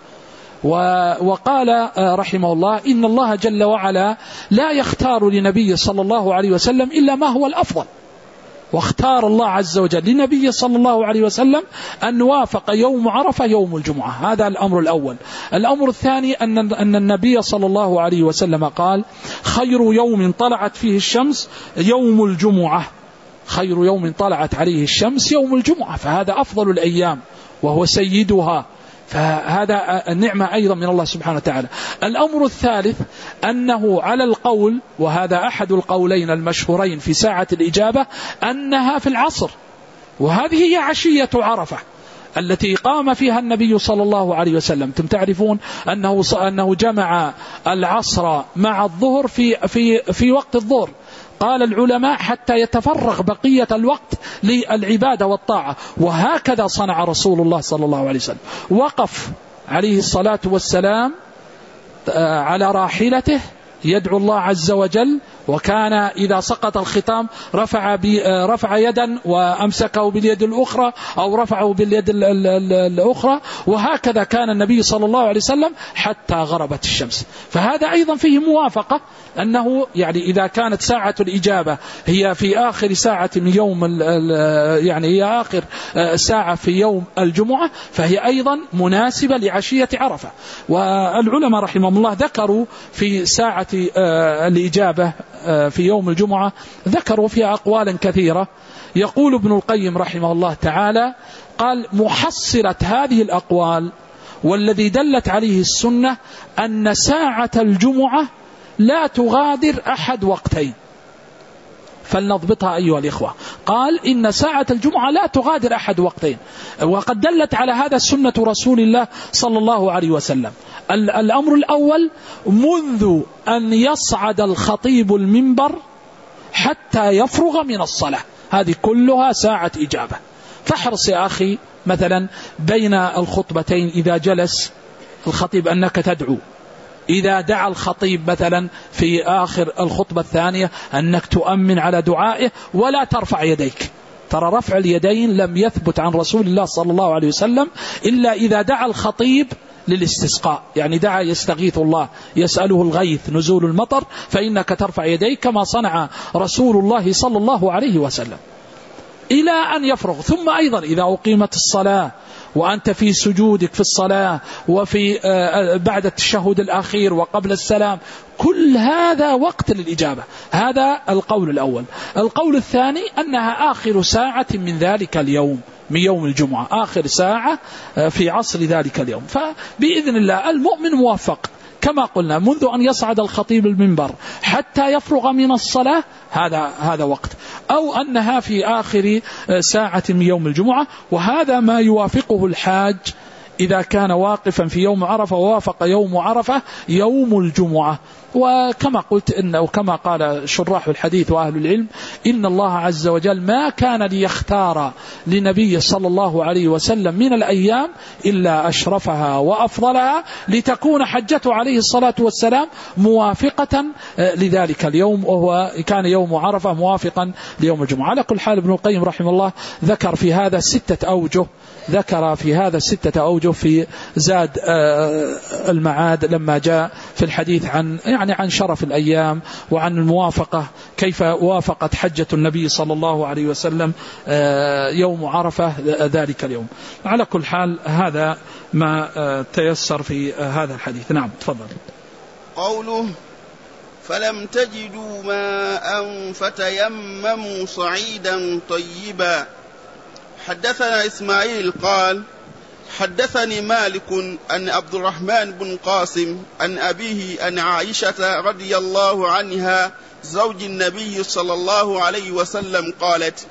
وقال رحمه الله إن الله جل وعلا لا يختار لنبي صلى الله عليه وسلم إلا ما هو الأفضل، واختار الله عز وجل لنبي صلى الله عليه وسلم أن وافق يوم عرفة يوم الجمعة. هذا الأمر الأول. الأمر الثاني أن أن النبي صلى الله عليه وسلم قال خير يوم طلعت فيه الشمس يوم الجمعة، خير يوم طلعت عليه الشمس يوم الجمعة، فهذا أفضل الأيام وهو سيدها، فهذا النعمة أيضا من الله سبحانه وتعالى. الأمر الثالث أنه على القول، وهذا أحد القولين المشهورين في ساعة الإجابة، أنها في العصر، وهذه هي عشية عرفة التي قام فيها النبي صلى الله عليه وسلم. أنتم تعرفون أنه أنه جمع العصر مع الظهر في في في وقت الظهر، قال العلماء حتى يتفرغ بقية الوقت للعبادة والطاعة، وهكذا صنع رسول الله صلى الله عليه وسلم. وقف عليه الصلاة والسلام على راحلته يدعو الله عز وجل، وكان إذا سقط الختام رفع رفع يدا وأمسكه باليد الأخرى أو رفعه باليد الأخرى، وهكذا كان النبي صلى الله عليه وسلم حتى غربت الشمس. فهذا أيضا فيه موافقة أنه يعني إذا كانت ساعة الإجابة هي في آخر ساعة من يوم يعني هي آخر ساعة في يوم الجمعة، فهي أيضا مناسبة لعشية عرفة. والعلماء رحمهم الله ذكروا في ساعة الإجابة في يوم الجمعة ذكروا فيها أقوالا كثيرة. يقول ابن القيم رحمه الله تعالى قال محصلة هذه الأقوال والذي دلت عليه السنة أن ساعة الجمعة لا تغادر أحد وقتين. فلنضبطها أيها الإخوة. قال إن ساعة الجمعة لا تغادر أحد وقتين، وقد دلت على هذا سنة رسول الله صلى الله عليه وسلم. الأمر الأول منذ أن يصعد الخطيب المنبر حتى يفرغ من الصلاة، هذه كلها ساعة إجابة. فاحرص يا أخي مثلا بين الخطبتين إذا جلس الخطيب أنك تدعو، إذا دعا الخطيب مثلا في آخر الخطبة الثانية أنك تؤمن على دعائه ولا ترفع يديك. ترى رفع اليدين لم يثبت عن رسول الله صلى الله عليه وسلم إلا إذا دعا الخطيب للاستسقاء، يعني دعا يستغيث الله يسأله الغيث نزول المطر، فإنك ترفع يديك كما صنع رسول الله صلى الله عليه وسلم إلى أن يفرغ. ثم أيضا إذا أقيمت الصلاة وأنت في سجودك في الصلاة وفي بعد التشهد الأخير وقبل السلام، كل هذا وقت للإجابة. هذا القول الأول. القول الثاني أنها آخر ساعة من ذلك اليوم، من يوم الجمعة، آخر ساعة في عصر ذلك اليوم. فبإذن الله المؤمن موفق كما قلنا منذ أن يصعد الخطيب المنبر حتى يفرغ من الصلاة، هذا هذا وقت، أو أنها في آخر ساعة من يوم الجمعة. وهذا ما يوافقه الحاج إذا كان واقفا في يوم عرفة ووافق يوم عرفة يوم الجمعة. وكما قلت إن أو كما قال شراح الحديث وأهل العلم إن الله عز وجل ما كان ليختار لنبي صلى الله عليه وسلم من الأيام إلا أشرفها وأفضلها لتكون حجته عليه الصلاة والسلام موافقة لذلك اليوم، وهو كان يوم عرفة موافقا ليوم الجمعة. على كل حال ابن القيم رحمه الله ذكر في هذا ستة أوجه، ذكر في هذا ستة أوجه في زاد المعاد لما جاء في الحديث عن يعني عن شرف الأيام وعن الموافقة، كيف وافقت حجة النبي صلى الله عليه وسلم يوم عرفة ذلك اليوم. على كل حال هذا ما تيسر في هذا الحديث. نعم تفضل. قوله فلم تجدوا ماء فتيمموا صعيدا طيبا. حدثنا إسماعيل قال حدثني مالك أن عبد الرحمن بن قاسم أن أبيه أن عائشة رضي الله عنها زوج النبي صلى الله عليه وسلم قالت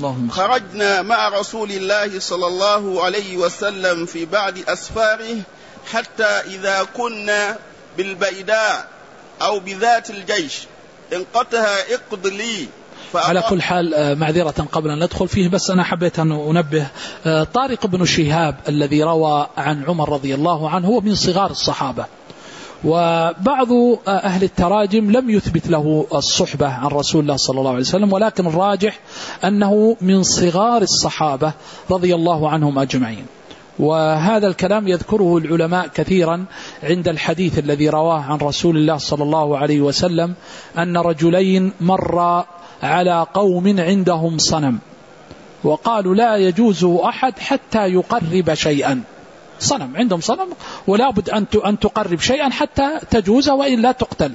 خرجنا مع رسول الله صلى الله عليه وسلم في بعض أسفاره حتى إذا كنا بالبيداء أو بذات الجيش انقطها اقض لي على كل حال معذرة قبل أن ندخل فيه، بس أنا حبيت أن أنبه طارق بن شهاب الذي روى عن عمر رضي الله عنه هو من صغار الصحابة، وبعض أهل التراجم لم يثبت له الصحبة عن رسول الله صلى الله عليه وسلم، ولكن الراجح أنه من صغار الصحابة رضي الله عنهم أجمعين. وهذا الكلام يذكره العلماء كثيرا عند الحديث الذي رواه عن رسول الله صلى الله عليه وسلم أن رجلين مر على قوم عندهم صنم وقالوا لا يجوز أحد حتى يقرب شيئا، صنم عندهم صنم ولا بد أن تقرب شيئا حتى تجوز وإلا تقتل.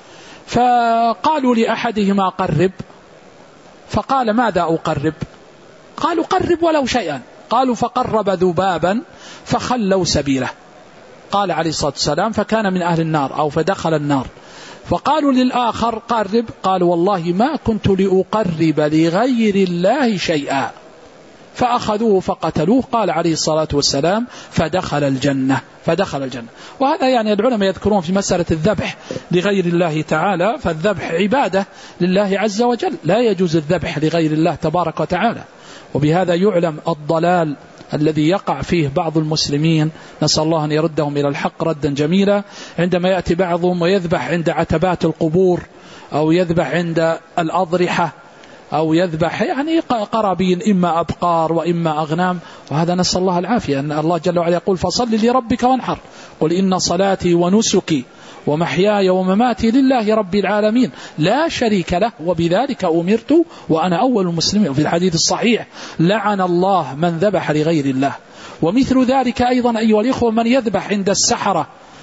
فقالوا لأحدهما قرب، فقال ماذا أقرب؟ قالوا قرب ولو شيئا. قالوا فقرب ذبابا فخلوا سبيله. قال عليه الصلاة والسلام فكان من أهل النار أو فدخل النار. فقالوا للآخر قرب، قال والله ما كنت لأقرب لغير الله شيئا، فأخذوه فقتلوه. قال عليه الصلاة والسلام فدخل الجنة فدخل الجنة. وهذا يعني العلماء يذكرون في مسألة الذبح لغير الله تعالى، فالذبح عبادة لله عز وجل، لا يجوز الذبح لغير الله تبارك وتعالى. وبهذا يعلم الضلال الذي يقع فيه بعض المسلمين، نسأل الله أن يردهم إلى الحق ردا جميلا، عندما يأتي بعضهم ويذبح عند عتبات القبور أو يذبح عند الأضرحة أو يذبح يعني قرابين إما أبقار وإما أغنام، وهذا نسأل الله العافية. أن الله جل وعلا يقول فصل لربك وانحر، قل إن صلاتي ونسكي ومحياي ومماتي لله رب العالمين لا شريك له وبذلك أمرت وأنا أول المسلمين. في الحديث الصحيح لعن الله من ذبح لغير الله. ومثل ذلك أيضا أيها الإخوة من يذبح عند السحرة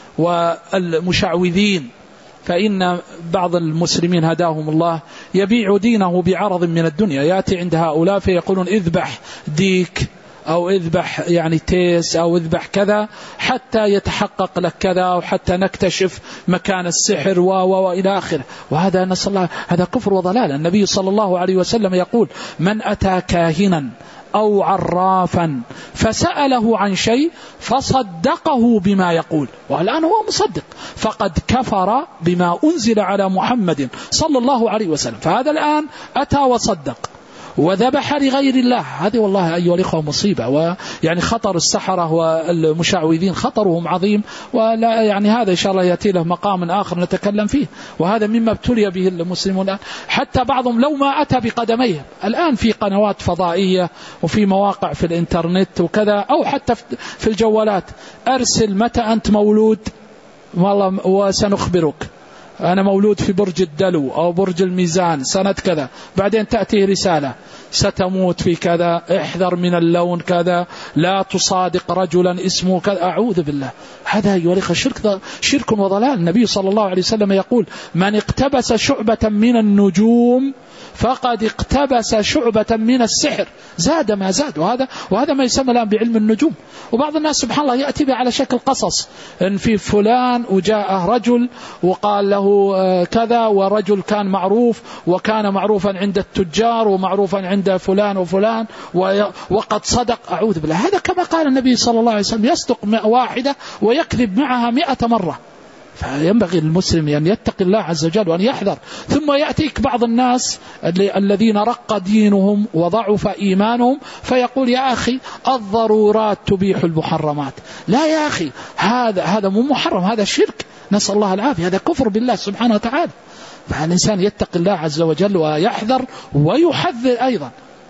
والمشعوذين، فإن بعض المسلمين هداهم الله يبيع دينه بعرض من الدنيا، يأتي عند هؤلاء فيقولون اذبح ديك أو اذبح يعني تيس أو اذبح كذا حتى يتحقق لك كذا وحتى نكتشف مكان السحر و و إلى آخره. وهذا نسأل الله هذا كفر وضلال. النبي صلى الله عليه وسلم يقول من أتى كاهنا أو عرافا فسأله عن شيء فصدقه بما يقول والآن هو مصدق فقد كفر بما أنزل على محمد صلى الله عليه وسلم. فهذا الآن أتى وصدق وذبح لغير الله. هذه والله أيها الإخوة مصيبة. ويعني خطر السحرة والمشعوذين خطرهم عظيم، ولا يعني هذا إن شاء الله يأتي له مقام آخر نتكلم فيه. وهذا مما ابتلي به المسلمون الآن، حتى بعضهم لو ما أتى بقدميه الآن في قنوات فضائية وفي مواقع في الإنترنت وكذا، أو حتى في الجوالات أرسل متى أنت مولود والله وسنخبرك أنا مولود في برج الدلو أو برج الميزان سنة كذا، بعدين تأتي رسالة ستموت في كذا، احذر من اللون كذا، لا تصادق رجلا اسمه كذا. أعوذ بالله، هذا يوريك الشرك شرك وضلال. النبي صلى الله عليه وسلم يقول من اقتبس شعبة من النجوم فقد اقتبس شعبة من السحر زاد ما زاد. وهذا وهذا ما يسمى الآن بعلم النجوم. وبعض الناس سبحان الله يأتي على شكل قصص إن في فلان وجاء رجل وقال له كذا، ورجل كان معروف وكان معروفا عند التجار ومعروفا عند فلان وفلان وقد صدق. أعوذ بالله، هذا كما قال النبي صلى الله عليه وسلم يصدق واحدة ويكذب معها مئة مرة. فينبغي للمسلم أن يتقي الله عز وجل وأن يحذر. ثم يأتيك بعض الناس الذين رق دينهم وضعف إيمانهم فيقول يا أخي الضرورات تبيح المحرمات. لا يا أخي، هذا هذا مو محرم، هذا شرك، نسأل الله العافية، هذا كفر بالله سبحانه وتعالى. فالإنسان يتقي الله عز وجل ويحذر ويحذر أيضا،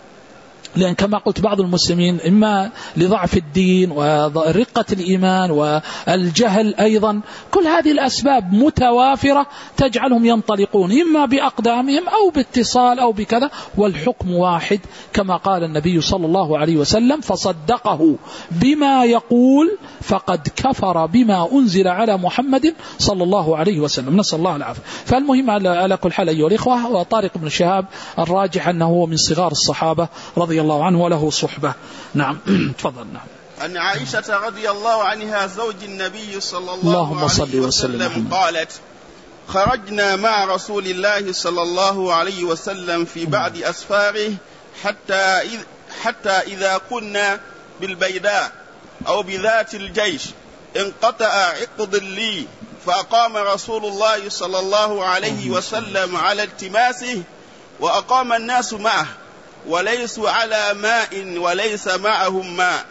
لأن كما قلت بعض المسلمين إما لضعف الدين ورقة الإيمان والجهل أيضا، كل هذه الأسباب متوافرة تجعلهم ينطلقون إما بأقدامهم أو باتصال أو بكذا، والحكم واحد كما قال النبي صلى الله عليه وسلم فصدقه بما يقول فقد كفر بما أنزل على محمد صلى الله عليه وسلم، نسأل الله العافية. فالمهم على كل حال أيها الإخوة، وطارق بن شهاب الراجح أنه من صغار الصحابة رضي الله عنه وله صحبة. نعم تفضل. نعم. أن عائشة رضي الله عنها زوج النبي صلى الله عليه وسلم قالت خرجنا مع رسول الله صلى الله عليه وسلم في بعض أسفاره حتى إذ حتى إذا كنا بالبيداء أو بذات الجيش انقطع عقد لي، فأقام رسول الله صلى الله عليه وسلم على التماسه وأقام الناس معه وليسوا على ماء وليس معهم ماء،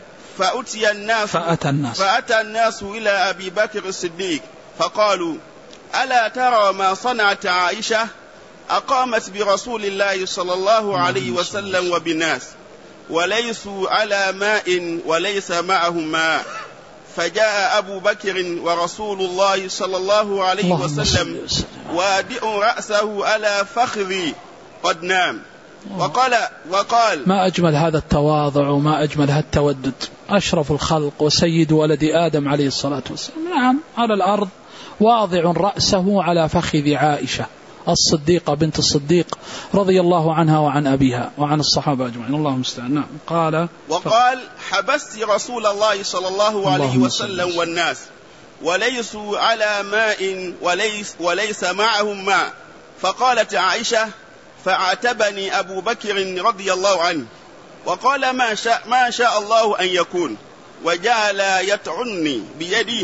فأتي الناس فأتى الناس, فأتى الناس إلى أبي بكر الصديق فقالوا: ألا ترى ما صنعت عائشة؟ أقامت برسول الله صلى الله عليه وسلم وبالناس وليسوا على ماء وليس معهم ماء. فجاء أبو بكر ورسول الله صلى الله عليه وسلم وادئ رأسه على فخذي قد نام، وقال, وقال ما أجمل هذا التواضع وما أجمل هذا التودد، أشرف الخلق وسيد ولد آدم عليه الصلاة والسلام، نعم على الأرض واضع رأسه على فخذ عائشة الصديقة بنت الصديق رضي الله عنها وعن أبيها وعن الصحابة أجمعين. الله المستعان. نعم. قال وقال: حبست رسول الله صلى الله عليه وسلم والناس وليسوا على ماء وليس, وليس معهم ماء. فقالت عائشة: فاعتبني أبو بكر رضي الله عنه وقال: ما شاء, ما شاء الله أن يكون، وجعل يطعني بيده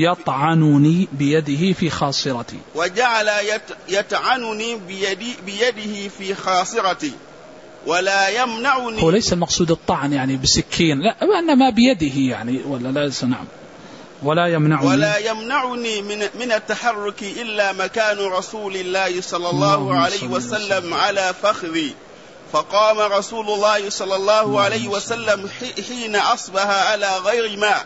يطعنني بيده في خاصرتي وجعل يطعنني بيدي بيده في خاصرتي ولا يمنعني. هو ليس المقصود الطعن يعني بسكين، لا، وإنما بيده يعني، ولا لا نعم. ولا يمنعني ولا يمنعني من من التحرك إلا مكان رسول الله صلى الله عليه وسلم على فخذي. فقام رسول الله صلى الله عليه وسلم حين أصبح على غير ماء،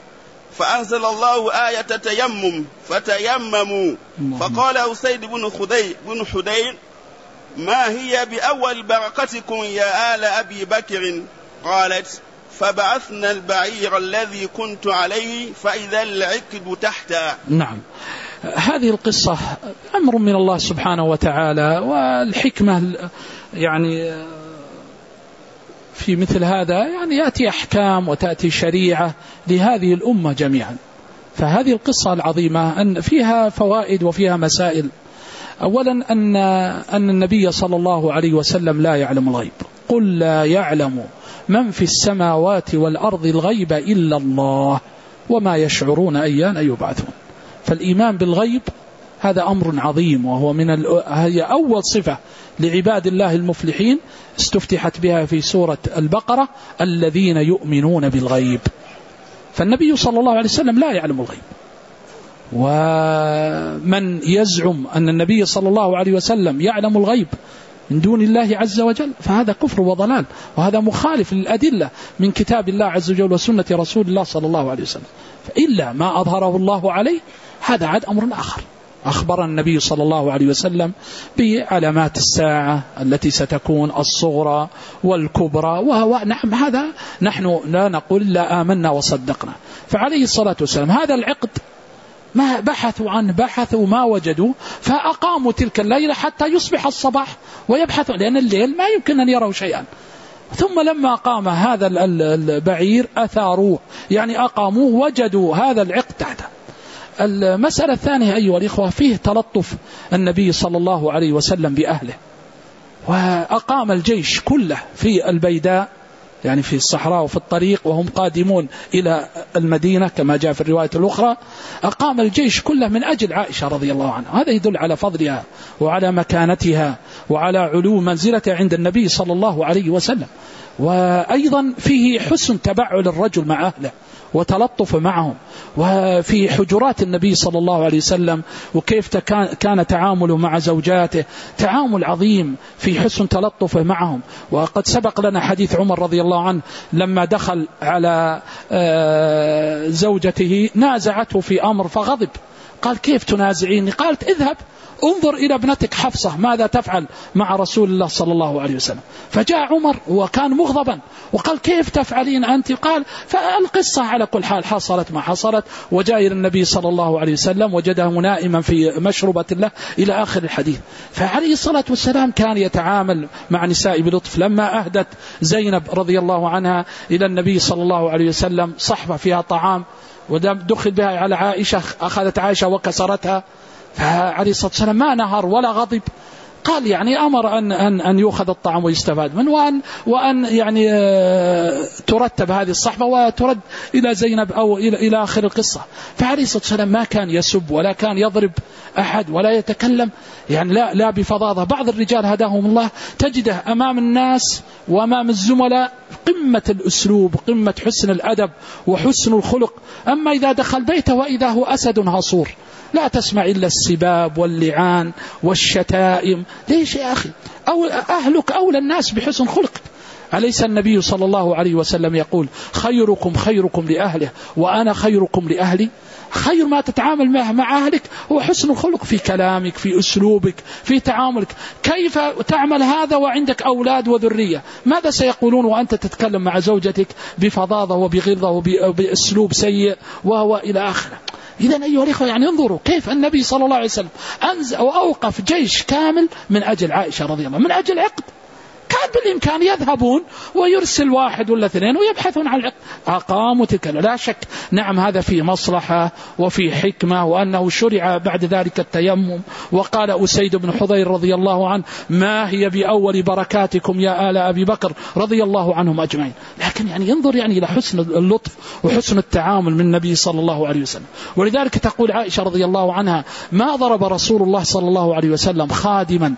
فأنزل الله آية تيمم فتيمموا. فقال أسيد بن خدي بن حدير: ما هي بأول بركتكم يا آل أبي بكر؟ قالت: فبعثنا البعير الذي كنت عليه فإذا العكد تحته. نعم. هذه القصة أمر من الله سبحانه وتعالى، والحكمة يعني في مثل هذا يعني يأتي أحكام وتأتي شريعة لهذه الأمة جميعا. فهذه القصة العظيمة أن فيها فوائد وفيها مسائل. أولا أن أن النبي صلى الله عليه وسلم لا يعلم الغيب، قل لا يعلم من في السماوات والأرض الغيب إلا الله وما يشعرون أيان يبعثون. فالإيمان بالغيب هذا أمر عظيم، وهو من ال... هي أول صفة لعباد الله المفلحين استفتحت بها في سورة البقرة: الذين يؤمنون بالغيب. فالنبي صلى الله عليه وسلم لا يعلم الغيب، ومن يزعم أن النبي صلى الله عليه وسلم يعلم الغيب من دون الله عز وجل فهذا كفر وضلال، وهذا مخالف للأدلة من كتاب الله عز وجل وسنة رسول الله صلى الله عليه وسلم. فإلا ما أظهره الله عليه هذا عاد أمر آخر. أخبر النبي صلى الله عليه وسلم بعلامات الساعة التي ستكون الصغرى والكبرى، وهو نعم هذا نحن لا نقول لا آمنا وصدقنا. فعليه الصلاة والسلام هذا العقد ما بحثوا عنه، بحثوا ما وجدوا، فأقاموا تلك الليلة حتى يصبح الصباح ويبحثوا، لأن الليل ما يمكن أن يروا شيئا. ثم لما قام هذا البعير أثاروه، يعني أقاموه وجدوا هذا العقد تحته. المسألة الثانية أيها الإخوة فيه تلطف النبي صلى الله عليه وسلم بأهله، وأقام الجيش كله في البيداء يعني في الصحراء وفي الطريق وهم قادمون إلى المدينة كما جاء في الرواية الأخرى. أقام الجيش كله من أجل عائشة رضي الله عنها. هذا يدل على فضلها وعلى مكانتها وعلى علو منزلتها عند النبي صلى الله عليه وسلم. وأيضا فيه حسن تبعل الرجل مع أهله وتلطف معهم، وفي حجرات النبي صلى الله عليه وسلم وكيف كان تعامله مع زوجاته تعامل عظيم في حسن تلطفه معهم. وقد سبق لنا حديث عمر رضي الله عنه لما دخل على زوجته نازعته في أمر فغضب، قال: كيف تنازعيني؟ قالت: اذهب انظر إلى ابنتك حفصة ماذا تفعل مع رسول الله صلى الله عليه وسلم. فجاء عمر وكان مغضبا وقال: كيف تفعلين أنت؟ قال: فالقصة على كل حال حصلت ما حصلت، وجاء إلى النبي صلى الله عليه وسلم وجده نائما في مشربة له إلى آخر الحديث. فعليه الصلاة والسلام كان يتعامل مع نساء بلطف. لما أهدت زينب رضي الله عنها إلى النبي صلى الله عليه وسلم صحفة فيها طعام ودخل بها على عائشة، أخذت عائشة وكسرتها، فعليه الصلاة والسلام ما نهر ولا غضب، قال يعني أمر أن أن أن يؤخذ الطعام ويستفاد منه، وأن وأن يعني ترتب هذه الصحبة وترد إلى زينب أو إلى إلى آخر القصة. فعليه الصلاة والسلام ما كان يسب ولا كان يضرب أحد ولا يتكلم يعني لا لا بفظاظة. بعض الرجال هداهم الله تجده أمام الناس وأمام الزملاء قمة الأسلوب، قمة حسن الأدب وحسن الخلق، أما إذا دخل بيته وإذا هو أسد هصور، لا تسمع إلا السباب واللعان والشتائم. ليش يا أخي؟ أو أهلك أولى الناس بحسن خلق. أليس النبي صلى الله عليه وسلم يقول خيركم خيركم لأهله وأنا خيركم لأهلي؟ خير ما تتعامل مع أهلك هو حسن الخلق في كلامك، في أسلوبك، في تعاملك. كيف تعمل هذا وعندك أولاد وذرية؟ ماذا سيقولون وأنت تتكلم مع زوجتك بفظاظة وبغلظة وبأسلوب سيء وهو إلى آخره؟ إذن أيها الإخوة يعني انظروا كيف النبي صلى الله عليه وسلم أنزل وأوقف جيش كامل من أجل عائشة رضي الله عنها، من أجل عقد. كان بالإمكان يذهبون ويرسل واحد ولا اثنين ويبحثون عن العقد، أقاموا تلك. لا شك نعم هذا فيه مصلحة وفيه حكمة، وأنه شرع بعد ذلك التيمم. وقال أسيد بن حضير رضي الله عنه ما هي بأول بركاتكم يا آل أبي بكر رضي الله عنهم أجمعين. لكن يعني ينظر يعني إلى حسن اللطف وحسن التعامل من النبي صلى الله عليه وسلم. ولذلك تقول عائشة رضي الله عنها ما ضرب رسول الله صلى الله عليه وسلم خادما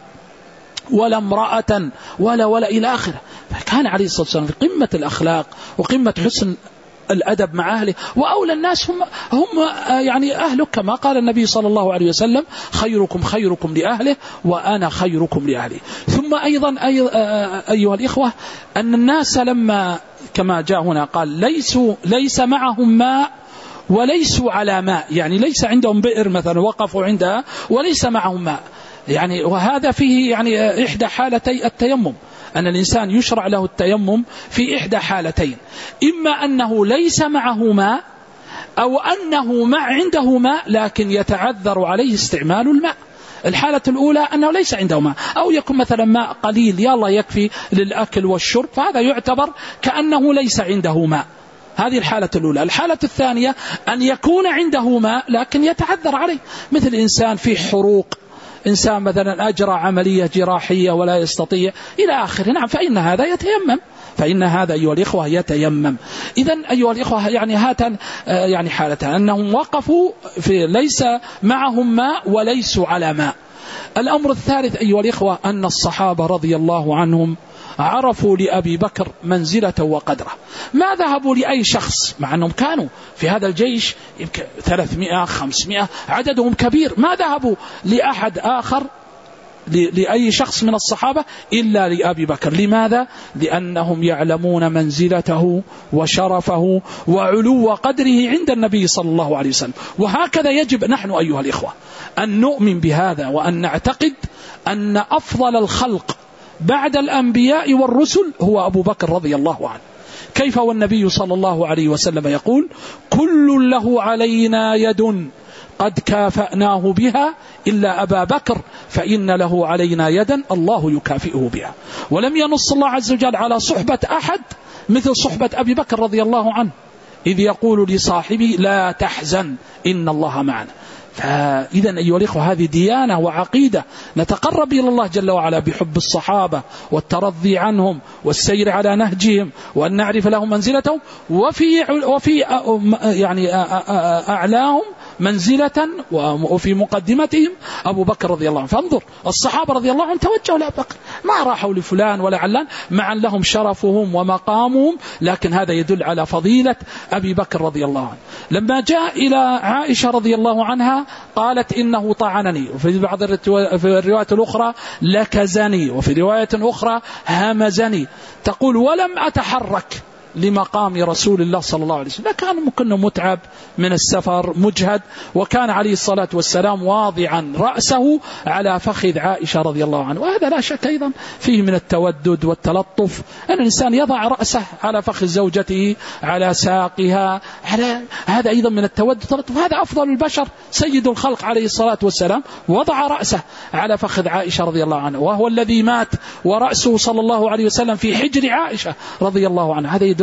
ولا امرأة ولا ولا إلى آخره. فكان عليه الصلاة والسلام في قمة الأخلاق وقمة حسن الأدب مع أهله، وأولى الناس هم هم يعني أهلك، كما قال النبي صلى الله عليه وسلم خيركم خيركم لأهله وأنا خيركم لأهلي. ثم أيضا أيها الإخوة أن الناس لما كما جاء هنا قال ليسوا ليس معهم ماء وليسوا على ماء، يعني ليس عندهم بئر مثلا وقفوا عندها وليس معهم ماء، يعني وهذا فيه يعني إحدى حالتي التيمم، أن الإنسان يشرع له التيمم في إحدى حالتين، إما أنه ليس معه ماء أو أنه مع عنده ماء لكن يتعذر عليه استعمال الماء. الحالة الأولى أنه ليس عنده ماء، أو يكون مثلا ماء قليل يلا يكفي للأكل والشرب، فهذا يعتبر كأنه ليس عنده ماء. هذه الحالة الأولى. الحالة الثانية أن يكون عنده ماء لكن يتعذر عليه، مثل إنسان في حروق، إنسان مثلا أجرى عملية جراحية ولا يستطيع إلى آخره، نعم فإن هذا يتيمم، فإن هذا أيها الإخوة يتيمم. إذن أيها الإخوة يعني هاتان يعني حالتان أنهم وقفوا في ليس معهم ماء وليسوا على ماء. الأمر الثالث أيها الإخوة أن الصحابة رضي الله عنهم عرفوا لأبي بكر منزلته وقدره، ما ذهبوا لأي شخص مع أنهم كانوا في هذا الجيش يمكن ثلاثمائة خمسمائة عددهم كبير، ما ذهبوا لأحد آخر لأي شخص من الصحابة إلا لأبي بكر. لماذا؟ لأنهم يعلمون منزلته وشرفه وعلو قدره عند النبي صلى الله عليه وسلم. وهكذا يجب نحن أيها الإخوة أن نؤمن بهذا وأن نعتقد أن أفضل الخلق بعد الأنبياء والرسل هو أبو بكر رضي الله عنه. كيف والنبي صلى الله عليه وسلم يقول كل له علينا يد قد كافأناه بها إلا أبا بكر فإن له علينا يدا الله يكافئه بها. ولم ينص الله عز وجل على صحبة أحد مثل صحبة أبي بكر رضي الله عنه، إذ يقول لصاحبه لا تحزن إن الله معنا. فإذا أيها الإخوة هذه ديانة وعقيدة نتقرب إلى الله جل وعلا بحب الصحابة والترضي عنهم والسير على نهجهم وأن نعرف لهم منزلتهم، وفي وفي يعني أعلاهم منزلة وفي مقدمتهم أبو بكر رضي الله عنه. فانظر الصحابة رضي الله عنهم توجهوا لأبي بكر، ما راحوا لفلان ولا علان، معا لهم شرفهم ومقامهم، لكن هذا يدل على فضيلة أبي بكر رضي الله عنه. لما جاء إلى عائشة رضي الله عنها قالت إنه طعنني، وفي بعض الروايات الأخرى لكزني، وفي رواية أخرى همزني، تقول ولم أتحرك لمقام رسول الله صلى الله عليه وسلم. كان ممكن متعب من السفر مجهد، وكان عليه الصلاة والسلام واضعا رأسه على فخذ عائشة رضي الله عنه. وهذا لا شك أيضا فيه من التودد والتلطف، أن الإنسان يضع رأسه على فخذ زوجته على ساقها، على هذا أيضا من التودد والتلطف. هذا أفضل البشر سيد الخلق عليه الصلاة والسلام وضع رأسه على فخذ عائشة رضي الله عنه، وهو الذي مات ورأسه صلى الله عليه وسلم في حجر عائشة رضي الله عنه. هذا يدل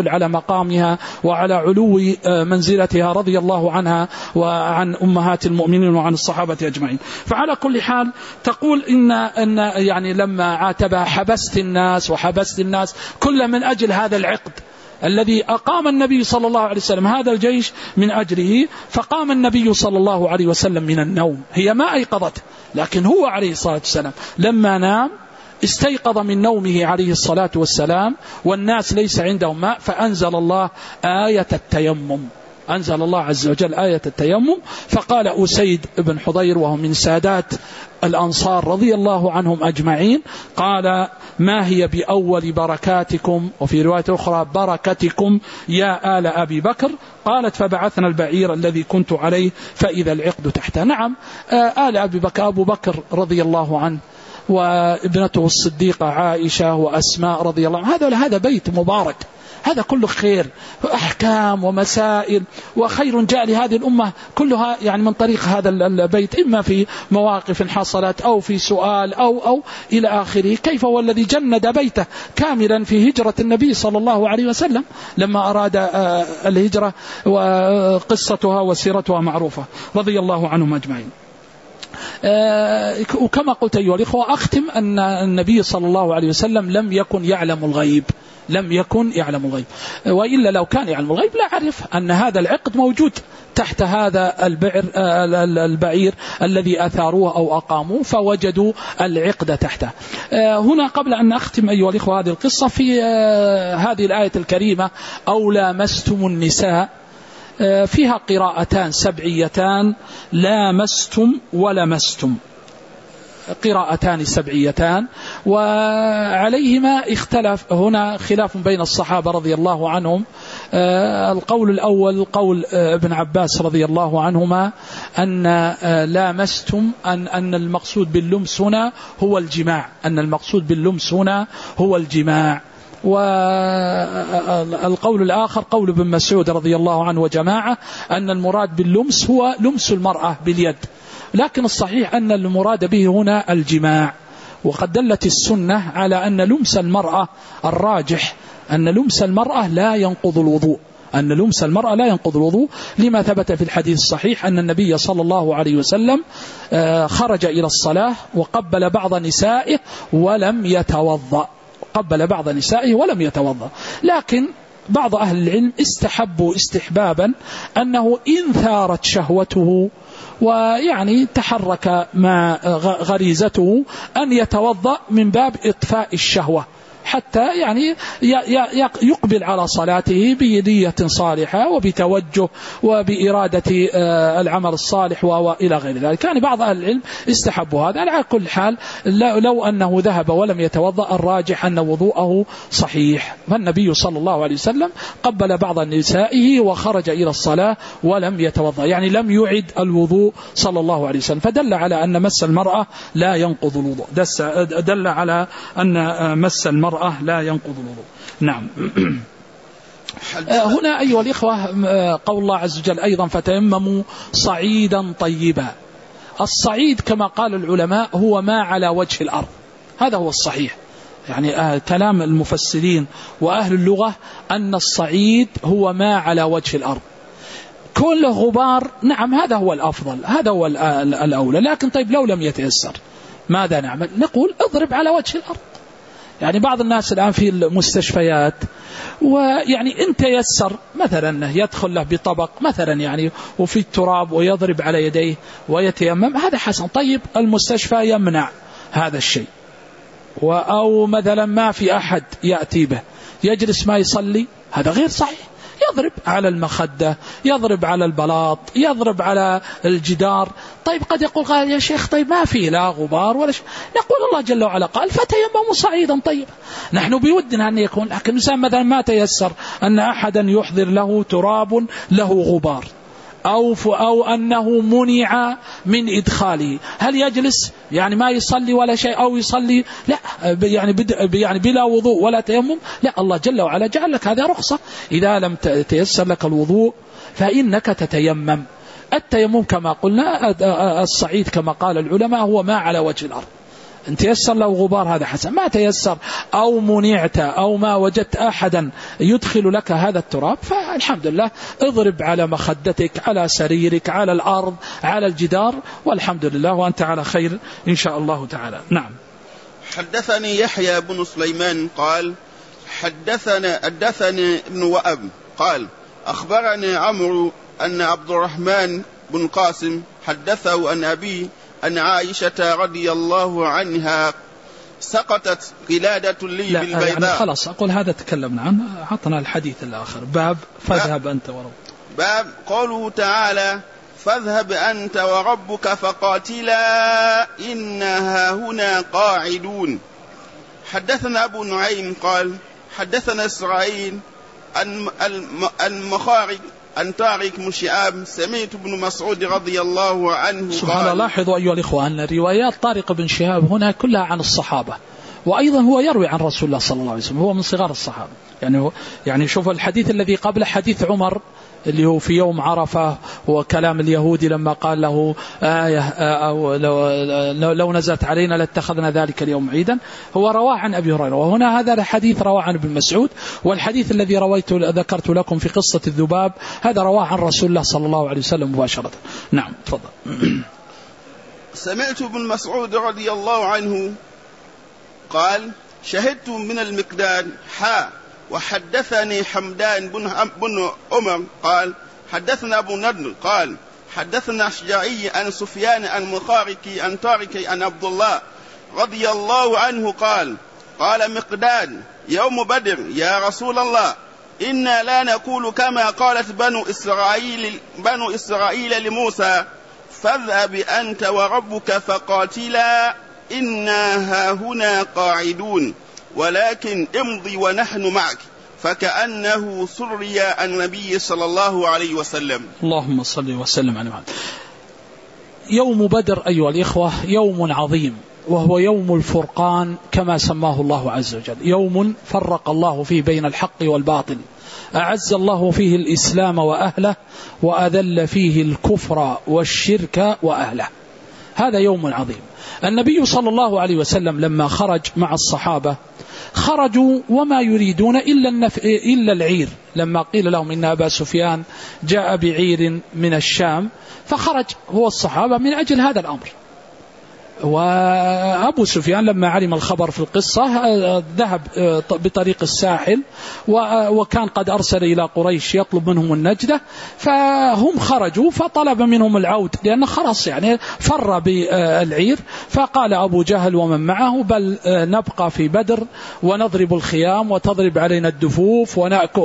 يدل على مقامها وعلى علو منزلتها رضي الله عنها وعن أمهات المؤمنين وعن الصحابة أجمعين. فعلى كل حال تقول إن, إن يعني لما عاتبها حبست الناس وحبست الناس كل من أجل هذا العقد الذي أقام النبي صلى الله عليه وسلم هذا الجيش من أجله. فقام النبي صلى الله عليه وسلم من النوم، هي ما أيقظته، لكن هو عليه الصلاة والسلام لما نام استيقظ من نومه عليه الصلاة والسلام والناس ليس عندهم ماء، فأنزل الله آية التيمم، أنزل الله عز وجل آية التيمم. فقال أسيد بن حضير وهو من سادات الأنصار رضي الله عنهم أجمعين، قال ما هي بأول بركاتكم، وفي رواية أخرى بركتكم يا آل أبي بكر؟ قالت فبعثنا البعير الذي كنت عليه فإذا العقد تحته. نعم آل أبي بكر، أبو بكر رضي الله عنه وابنته الصديقة عائشة وأسماء رضي الله عنه، هذا هذا بيت مبارك، هذا كله خير أحكام ومسائل وخير جاء لهذه الأمة كلها يعني من طريق هذا البيت، إما في مواقف حصلت أو في سؤال أو أو إلى آخره. كيف هو الذي جند بيته كاملا في هجرة النبي صلى الله عليه وسلم لما أراد الهجرة، وقصتها وسيرتها معروفة رضي الله عنهم أجمعين. وكما قلت أيها الإخوة أختم أن النبي صلى الله عليه وسلم لم يكن يعلم الغيب، لم يكن يعلم الغيب، وإلا لو كان يعلم الغيب لا عرف أن هذا العقد موجود تحت هذا البعير, البعير الذي أثاروه أو أقاموه فوجدوا العقد تحته. هنا قبل أن أختم أيها الإخوة هذه القصة، في هذه الآية الكريمة أو لامستم النساء فيها قراءتان سبعيتان، لامستم ولمستم، قراءتان سبعيتان، وعليهما اختلف هنا خلاف بين الصحابة رضي الله عنهم. القول الأول قول ابن عباس رضي الله عنهما أن لامستم أن, أن المقصود باللمس هنا هو الجماع، أن المقصود باللمس هنا هو الجماع. والقول الآخر قول ابن مسعود رضي الله عنه وجماعة أن المراد باللمس هو لمس المرأة باليد، لكن الصحيح أن المراد به هنا الجماع. وقد دلت السنة على أن لمس المرأة الراجح أن لمس المرأة لا ينقض الوضوء، أن لمس المرأة لا ينقض الوضوء، لما ثبت في الحديث الصحيح أن النبي صلى الله عليه وسلم خرج إلى الصلاة وقبل بعض نسائه ولم يتوضأ، قبل بعض نسائه ولم يتوضأ. لكن بعض أهل العلم استحبوا استحبابا أنه إن ثارت شهوته ويعني تحرك مع غريزته أن يتوضأ من باب إطفاء الشهوة، حتى يعني يقبل على صلاته بنية صالحة وبتوجه وبإرادة العمل الصالح وإلى غير ذلك. يعني بعض أهل العلم استحبوا هذا. على كل حال لو أنه ذهب ولم يتوضأ الراجح أن وضوءه صحيح. فالنبي صلى الله عليه وسلم قبل بعض نسائه وخرج إلى الصلاة ولم يتوضأ، يعني لم يعد الوضوء صلى الله عليه وسلم، فدل على أن مس المرأة لا ينقض الوضوء، دل على أن مس المرأة لا ينقض الوضوء. نعم. هنا أيها الإخوة قول الله عز وجل أيضا فتيمموا صعيدا طيبا. الصعيد كما قال العلماء هو ما على وجه الأرض، هذا هو الصحيح، يعني كلام المفسرين وأهل اللغة أن الصعيد هو ما على وجه الأرض. كل غبار نعم هذا هو الأفضل، هذا هو الأولى، لكن طيب لو لم يتيسر ماذا نعمل؟ نقول اضرب على وجه الأرض. يعني بعض الناس الآن في المستشفيات ويعني إن تيسر مثلا يدخل له بطبق مثلا يعني وفي التراب ويضرب على يديه ويتيمم، هذا حسن. طيب المستشفى يمنع هذا الشيء، أو مثلا ما في أحد يأتي به، يجلس ما يصلي، هذا غير صحيح. يضرب على المخدة، يضرب على البلاط، يضرب على الجدار. طيب قد يقول قال يا شيخ طيب ما فيه لا غبار ولا شيء، نقول الله جل وعلا قال فتيمموا صعيدا طيبا. نحن بودنا أن يكون، لكن مثلا ما تيسر أن أحدا يحضر له تراب له غبار، أو أو أنه منع من إدخاله، هل يجلس يعني ما يصلي ولا شيء أو يصلي لا يعني يعني بلا وضوء ولا تيمم؟ لا، الله جل وعلا جعل لك هذا رخصة، إذا لم تيسر لك الوضوء فإنك تتيمم. التيمم كما قلنا الصعيد كما قال العلماء هو ما على وجه الأرض، إن تيسر له غبار هذا حسن، ما تيسر أو منعت أو ما وجدت أحدا يدخل لك هذا التراب فالحمد لله اضرب على مخدتك، على سريرك، على الأرض، على الجدار، والحمد لله وأنت على خير إن شاء الله تعالى. نعم. حدثني يحيى بن سليمان قال حدثنا حدثني ابن وهب قال أخبرني عمرو أن عبد الرحمن بن قاسم حدثه عن أبي أن عائشة رضي الله عنها سقطت قلادة لي بالبيضاء. يعني خلاص أقول هذا تكلمنا عنه، عطنا الحديث الآخر. باب فاذهب أنت وربك. باب قوله تعالى فاذهب أنت وربك فقاتلا إنها هنا قاعدون. حدثنا أبو نعيم قال حدثنا إسرائيل المخارج عن طارق بن شهاب سمعت ابن مسعود رضي الله عنه سبحان الله. لاحظوا أيها الإخوة أن روايات طارق بن شهاب هنا كلها عن الصحابة، وأيضا هو يروي عن رسول الله صلى الله عليه وسلم، هو من صغار الصحابة. يعني هو يعني شوف الحديث الذي قبل حديث عمر اللي هو في يوم عرفة وكلام اليهودي لما قال له آية أو لو, لو نزلت علينا لاتخذنا ذلك اليوم عيدا، هو رواه عن أبي هريرة. وهنا هذا الحديث رواه عن ابن مسعود، والحديث الذي رويت ذكرت لكم في قصة الذباب هذا رواه عن رسول الله صلى الله عليه وسلم مباشرة. نعم تفضل. سمعت ابن مسعود رضي الله عنه قال شهدت من المقداد حا وحدثني حمدان بن عمر قال حدثنا أبو نضر قال حدثنا شجاعي عن سفيان عن مخارق عن طارق عن عبد الله رضي الله عنه قال قال مقداد يوم بدر يا رسول الله إنا لا نقول كما قالت بنو إسرائيل بنو إسرائيل لموسى فاذهب أنت وربك فقاتلا إنا هاهنا قاعدون ولكن امضي ونحن معك، فكأنه سري عن النبي صلى الله عليه وسلم. اللهم صل وسلم على محمد. يوم بدر أيها الإخوة يوم عظيم، وهو يوم الفرقان كما سماه الله عز وجل، يوم فرق الله فيه بين الحق والباطل، أعز الله فيه الإسلام وأهله وأذل فيه الكفر والشرك وأهله. هذا يوم عظيم. النبي صلى الله عليه وسلم لما خرج مع الصحابة خرجوا وما يريدون إلا, النف... إلا العير، لما قيل لهم إن أبا سفيان جاء بعير من الشام فخرج هو الصحابة من أجل هذا الأمر. وأبو سفيان لما علم الخبر في القصة ذهب بطريق الساحل، وكان قد أرسل إلى قريش يطلب منهم النجدة، فهم خرجوا فطلب منهم العود لأنه خلاص يعني فر بالعير. فقال أبو جهل ومن معه بل نبقى في بدر ونضرب الخيام وتضرب علينا الدفوف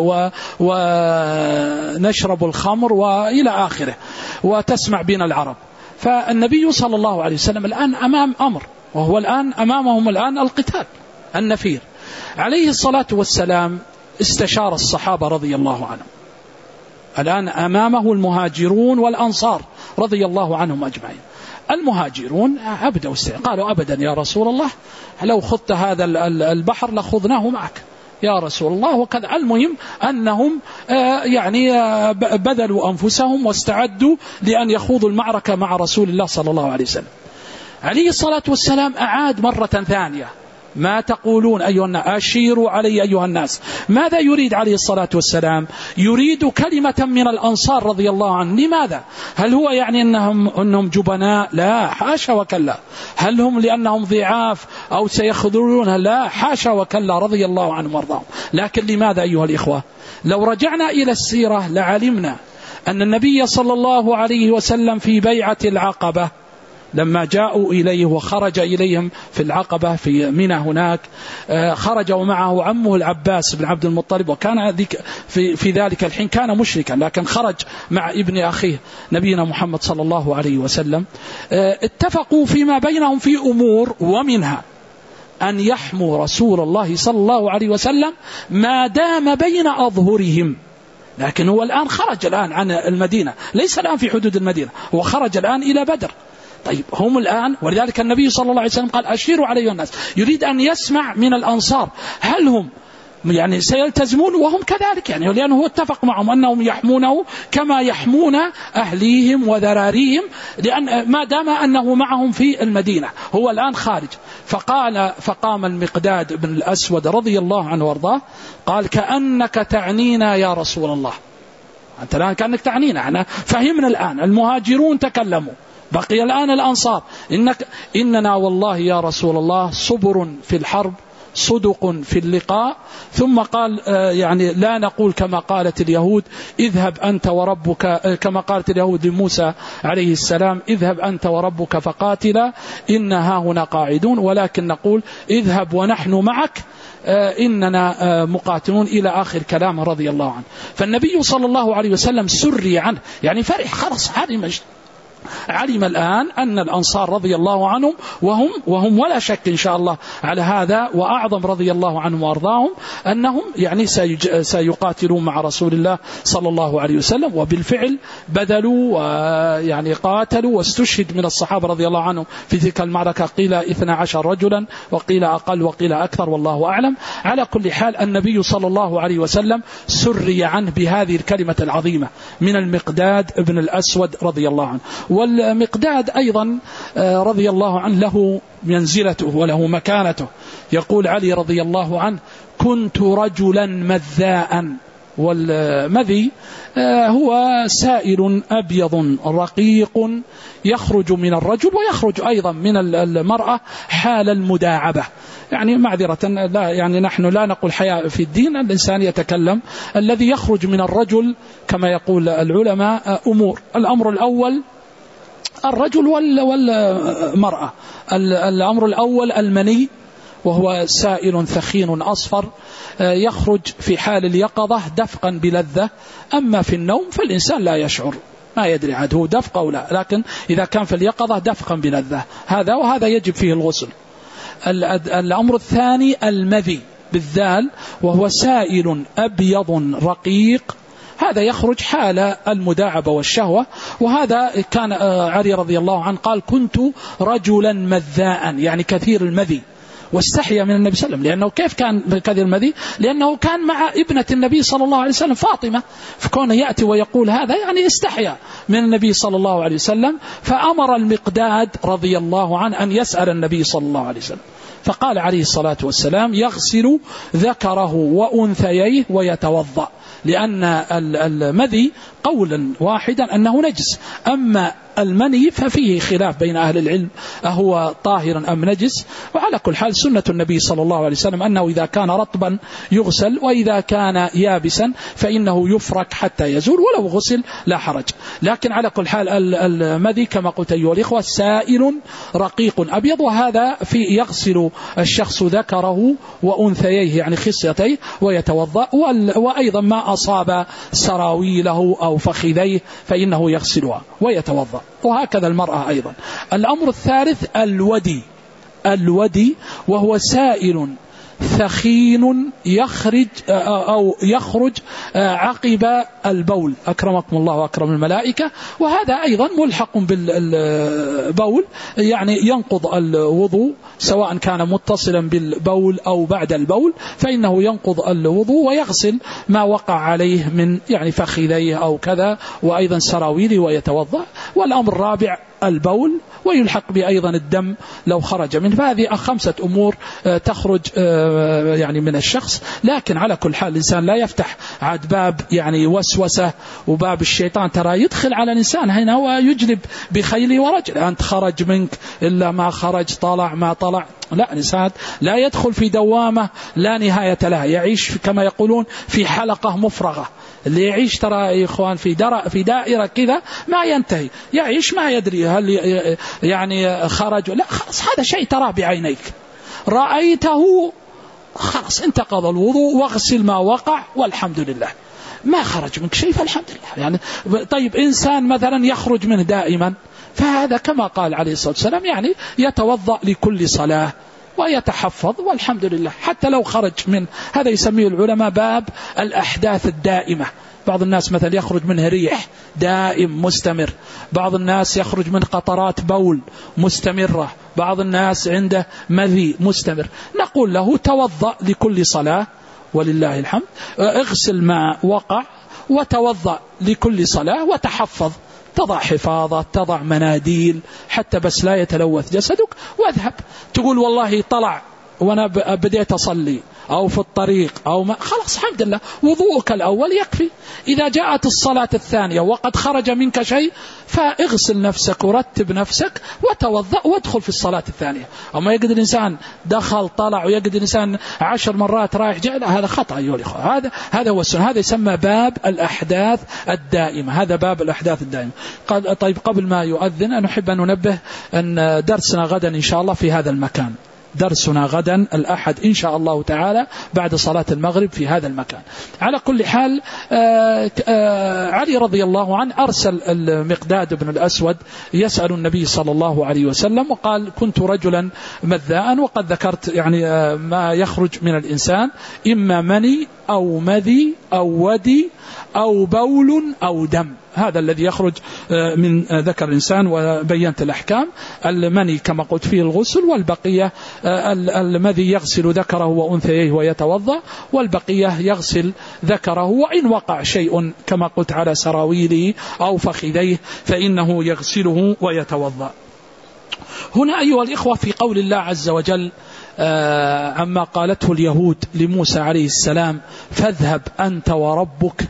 ونشرب الخمر وإلى آخره وتسمع بنا العرب. فالنبي صلى الله عليه وسلم الآن أمام أمر، وهو الآن أمامهم الآن القتال النفير. عليه الصلاة والسلام استشار الصحابة رضي الله عنهم، الآن أمامه المهاجرون والأنصار رضي الله عنهم أجمعين. المهاجرون أبدأوا قالوا أبدا يا رسول الله لو خضت هذا البحر لخضناه معك يا رسول الله وكذا. المهم أنهم يعني بذلوا أنفسهم واستعدوا لأن يخوضوا المعركة مع رسول الله صلى الله عليه وسلم. عليه الصلاة والسلام أعاد مرة ثانية ما تقولون أيها الناس، أشيروا علي أيها الناس. ماذا يريد عليه الصلاة والسلام؟ يريد كلمة من الأنصار رضي الله عنه. لماذا؟ هل هو يعني أنهم, أنهم جبناء؟ لا حاشا وكلا. هل هم لأنهم ضعاف أو سيخذلون؟ لا حاشا وكلا، رضي الله عنهم وارضاهم. لكن لماذا أيها الإخوة؟ لو رجعنا إلى السيرة لعلمنا أن النبي صلى الله عليه وسلم في بيعة العقبة لما جاءوا إليه وخرج إليهم في العقبة في منى هناك، خرج ومعه عمه العباس بن عبد المطلب، وكان في, في ذلك الحين كان مشركا لكن خرج مع ابن أخيه نبينا محمد صلى الله عليه وسلم. اتفقوا فيما بينهم في أمور، ومنها أن يحموا رسول الله صلى الله عليه وسلم ما دام بين أظهرهم. لكن هو الآن خرج الآن عن المدينة، ليس الآن في حدود المدينة، هو خرج الآن إلى بدر. طيب هم الآن، ولذلك النبي صلى الله عليه وسلم قال أشيروا علي الناس، يريد أن يسمع من الأنصار هل هم يعني سيلتزمون وهم كذلك، يعني لأنه هو اتفق معهم أنهم يحمونه كما يحمون أهليهم وذراريهم، لأن ما دام أنه معهم في المدينة، هو الآن خارج. فقال فقام المقداد بن الأسود رضي الله عنه وارضاه قال كأنك تعنينا يا رسول الله، أنت الآن كأنك تعنينا، احنا فهمنا الآن، المهاجرون تكلموا، بقي الآن الأنصار، إنك إننا والله يا رسول الله صبر في الحرب صدق في اللقاء. ثم قال يعني لا نقول كما قالت اليهود اذهب أنت وربك، كما قالت اليهود لموسى عليه السلام اذهب أنت وربك فقاتلا إنها هنا قاعدون، ولكن نقول اذهب ونحن معك إننا مقاتلون إلى آخر كلامه رضي الله عنه. فالنبي صلى الله عليه وسلم سري عنه، يعني فرح خلاص، علم علم الآن أن الأنصار رضي الله عنهم وهم وهم ولا شك إن شاء الله على هذا، وأعظم رضي الله عنهم وأرضاهم أنهم يعني سيقاتلون مع رسول الله صلى الله عليه وسلم. وبالفعل بذلوا ويعني قاتلوا، واستشهد من الصحابة رضي الله عنهم في تلك المعركة قيل اثنا عشر رجلا وقيل أقل وقيل أكثر والله أعلم. على كل حال النبي صلى الله عليه وسلم سري عنه بهذه الكلمة العظيمة من المقداد بن الأسود رضي الله عنه. والمقداد أيضا رضي الله عنه له منزلته وله مكانته. يقول علي رضي الله عنه كنت رجلا مذاء، والمذي هو سائل أبيض رقيق يخرج من الرجل ويخرج أيضا من المرأة حال المداعبة. يعني معذرة لا يعني نحن لا نقول حياء في الدين، الإنسان يتكلم. الذي يخرج من الرجل كما يقول العلماء أمور، الأمر الأول الرجل والمرأة. الأمر الأول المني، وهو سائل ثخين أصفر يخرج في حال اليقظة دفقا بلذة، أما في النوم فالإنسان لا يشعر، ما يدري عاد هو دفق أو لا، لكن إذا كان في اليقظة دفقا بلذة هذا، وهذا يجب فيه الغسل. الأمر الثاني المذي بالذال، وهو سائل أبيض رقيق، هذا يخرج حال المداعبة والشهوة. وهذا كان علي رضي الله عنه قال كنت رجلا مذاء، يعني كثير المذي، واستحيا من النبي صلى الله عليه وسلم. لأنه كيف كان كثير المذي؟ لأنه كان مع ابنة النبي صلى الله عليه وسلم فاطمة، فكونه يأتي ويقول هذا يعني استحيا من النبي صلى الله عليه وسلم. فأمر المقداد رضي الله عنه أن يسأل النبي صلى الله عليه وسلم، فقال عليه الصلاة والسلام يغسل ذكره وأنثييه ويتوضأ، لأن المذي قولا واحدا أنه نجس، أما المني ففيه خلاف بين أهل العلم أهو طاهر أم نجس. وعلى كل حال سنة النبي صلى الله عليه وسلم أنه إذا كان رطبا يغسل، وإذا كان يابسا فإنه يفرك حتى يزول، ولو غسل لا حرج. لكن على كل حال المذي كما قلت أيها الإخوة سائل رقيق أبيض، وهذا في يغسل الشخص ذكره وأنثييه يعني خصيتيه ويتوضأ، وأيضا ما أصاب سراويله أو فخذيه فإنه يغسلها ويتوضأ، وهكذا المرأة أيضا. الأمر الثالث الودي، الودي وهو سائل ثخين يخرج أو يخرج عقب البول، أكرمكم الله وأكرم الملائكة، وهذا أيضا ملحق بالبول، يعني ينقض الوضوء سواء كان متصلا بالبول أو بعد البول، فإنه ينقض الوضوء ويغسل ما وقع عليه من يعني فخذيه أو كذا، وأيضا سراويله ويتوضأ. والأمر الرابع البول، ويلحق به أيضا الدم لو خرج منه. فهذه خمسة أمور تخرج يعني من الشخص. لكن على كل حال الإنسان لا يفتح عاد باب يعني وسوسة وباب الشيطان، ترى يدخل على الإنسان هنا ويجلب بخيله ورجله، أنت خرج منك إلا ما خرج، طلع ما طلع. لا، الإنسان لا يدخل في دوامة لا نهاية لها، يعيش كما يقولون في حلقة مفرغة. اللي يعيش ترى يا إخوان في في دائرة كذا ما ينتهي، يعيش ما يدري هل يعني خرج، لا خلاص هذا شيء تراه بعينيك، رأيته خلاص انتقض الوضوء واغسل ما وقع والحمد لله. ما خرج منك شيء فالحمد لله. يعني طيب إنسان مثلا يخرج منه دائما، فهذا كما قال عليه الصلاة والسلام يعني يتوضأ لكل صلاة ويتحفظ والحمد لله حتى لو خرج من هذا. يسميه العلماء باب الأحداث الدائمة. بعض الناس مثلا يخرج منه ريح دائم مستمر، بعض الناس يخرج من قطرات بول مستمرة، بعض الناس عنده مذي مستمر. نقول له توضأ لكل صلاة ولله الحمد. اغسل ما وقع وتوضأ لكل صلاة وتحفظ، تضع حفاظة، تضع مناديل حتى بس لا يتلوث جسدك، واذهب. تقول والله طلع وانا بديت اصلي او في الطريق او ما، خلاص الحمد لله وضوءك الاول يكفي. اذا جاءت الصلاة الثانية وقد خرج منك شيء فاغسل نفسك ورتب نفسك وتوضأ وادخل في الصلاة الثانية. اما يجد الانسان دخل طلع ويجد الانسان عشر مرات رايح جاي، هذا خطأ ايها الاخوة. هذا هذا هو السنة، هذا يسمى باب الاحداث الدائمة، هذا باب الاحداث الدائمة. طيب قبل ما يؤذن نحب ان ننبه ان درسنا غدا ان شاء الله في هذا المكان، درسنا غدا الأحد إن شاء الله تعالى بعد صلاة المغرب في هذا المكان. على كل حال آآ آآ علي رضي الله عنه أرسل المقداد بن الأسود يسأل النبي صلى الله عليه وسلم وقال كنت رجلا مذاء، وقد ذكرت يعني ما يخرج من الإنسان إما مني أو مذي أو ودي أو بول أو دم، هذا الذي يخرج من ذكر الإنسان، وبينت الأحكام. المني كما قلت فيه الغسل، والبقية المذي يغسل ذكره وأنثيه ويتوضأ، والبقية يغسل ذكره، وإن وقع شيء كما قلت على سراويله أو فخذيه فإنه يغسله ويتوضأ. هنا أيها الإخوة في قول الله عز وجل عما قالته اليهود لموسى عليه السلام فاذهب أنت وربك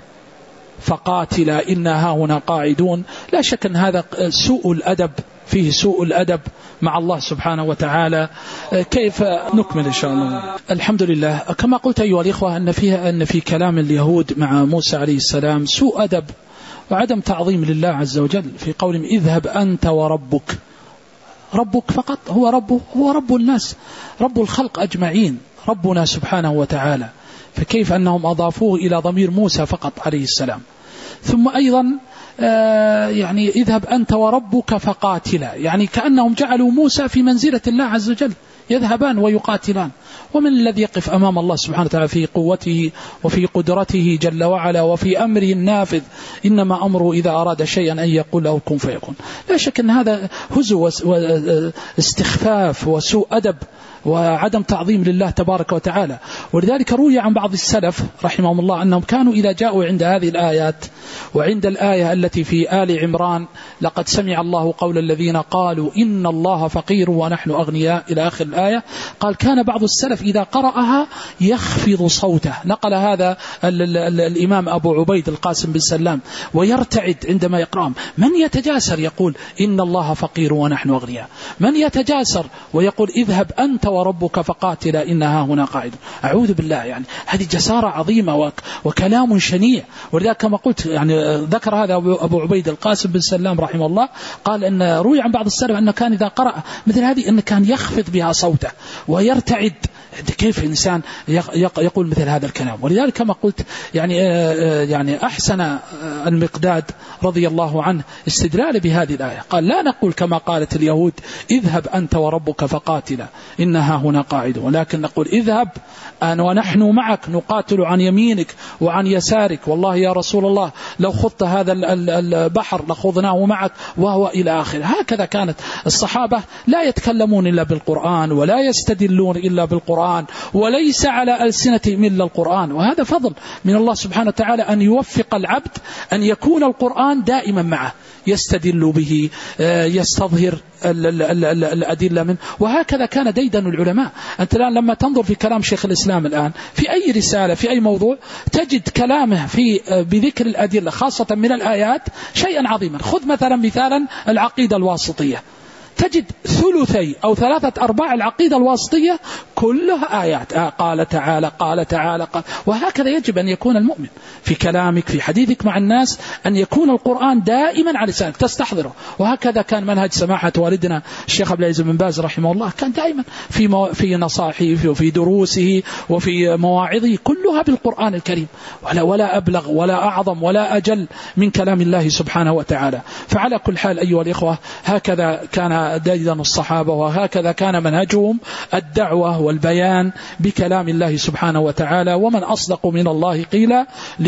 فقاتلا إنا هاهنا قاعدون، لا شك أن هذا سوء الأدب، فيه سوء الأدب مع الله سبحانه وتعالى. كيف نكمل إن شاء الله؟ الحمد لله. كما قلت أيها الإخوة أن فيها أن في كلام اليهود مع موسى عليه السلام سوء أدب وعدم تعظيم لله عز وجل في قولهم اذهب أنت وربك. ربك فقط هو ربه، هو رب الناس، رب الخلق أجمعين، ربنا سبحانه وتعالى، فكيف أنهم أضافوه إلى ضمير موسى فقط عليه السلام؟ ثم أيضا آه يعني اذهب أنت وربك فقاتلا، يعني كأنهم جعلوا موسى في منزلة الله عز وجل، يذهبان ويقاتلان. ومن الذي يقف أمام الله سبحانه وتعالى في قوته وفي قدرته جل وعلا وفي أمره النافذ؟ إنما أمره إذا أراد شيئا أن يقول له كن فيكون. لا شك أن هذا هزو واستخفاف وسوء أدب وعدم تعظيم لله تبارك وتعالى. ولذلك روي عن بعض السلف رحمهم الله أنهم كانوا إذا جاءوا عند هذه الآيات وعند الآية التي في آل عمران لقد سمع الله قول الذين قالوا إن الله فقير ونحن أغنياء إلى آخر الآية، قال كان بعض السلف إذا قرأها يخفض صوته، نقل هذا ال ال ال الإمام أبو عبيد القاسم بن سلام، ويرتعد عندما يقرأهم. من يتجاسر يقول إن الله فقير ونحن أغنياء، من يتجاسر ويقول اذهب أنت وربك فقاتلا إنها هنا قاعد. أعوذ بالله، يعني هذه جسارة عظيمة وكلام شنيع. ولذلك كما قلت يعني ذكر هذا أبو عبيد القاسم بن سلام رحمه الله، قال أن روي عن بعض السلف أنه كان إذا قرأ مثل هذه أنه كان يخفض بها صوته ويرتعد. كيف إنسان يقول مثل هذا الكلام؟ ولذلك كما قلت يعني يعني أحسن المقداد رضي الله عنه استدلال بهذه الآية، قال لا نقول كما قالت اليهود اذهب أنت وربك فقاتلا إنها هنا قاعد، ولكن نقول اذهب أنا ونحن معك نقاتل عن يمينك وعن يسارك، والله يا رسول الله لو خضت هذا البحر لخضناه معك، وهو إلى آخر. هكذا كانت الصحابة لا يتكلمون إلا بالقرآن ولا يستدلون إلا بالقرآن وليس على ألسنتهم إلا القرآن. وهذا فضل من الله سبحانه وتعالى أن يوفق العبد أن يكون القرآن دائما معه، يستدل به، يستظهر الأدلة منه. وهكذا كان ديدن العلماء. أنت الآن لما تنظر في كلام شيخ الإسلام الآن في أي رسالة في أي موضوع تجد كلامه في بذكر الأدلة خاصة من الآيات شيئا عظيما. خذ مثلا مثالا العقيدة الواسطية، تجد ثلثي أو ثلاثة أرباع العقيدة الواسطية كلها آيات، آه قال تعالى قال تعالى قال. وهكذا يجب أن يكون المؤمن في كلامك في حديثك مع الناس، أن يكون القرآن دائما على لسانك تستحضره. وهكذا كان منهج سماحة والدنا الشيخ عبد العزيز بن باز رحمه الله، كان دائما في مو... في نصائحه وفي دروسه وفي مواعظه كلها بالقرآن الكريم، ولا ولا أبلغ ولا أعظم ولا أجل من كلام الله سبحانه وتعالى. فعلى كل حال أيها الإخوة هكذا كان ديدن الصحابة، وهكذا كان منهجهم الدعوة والبيان بكلام الله سبحانه وتعالى. ومن أصدق من الله قيلا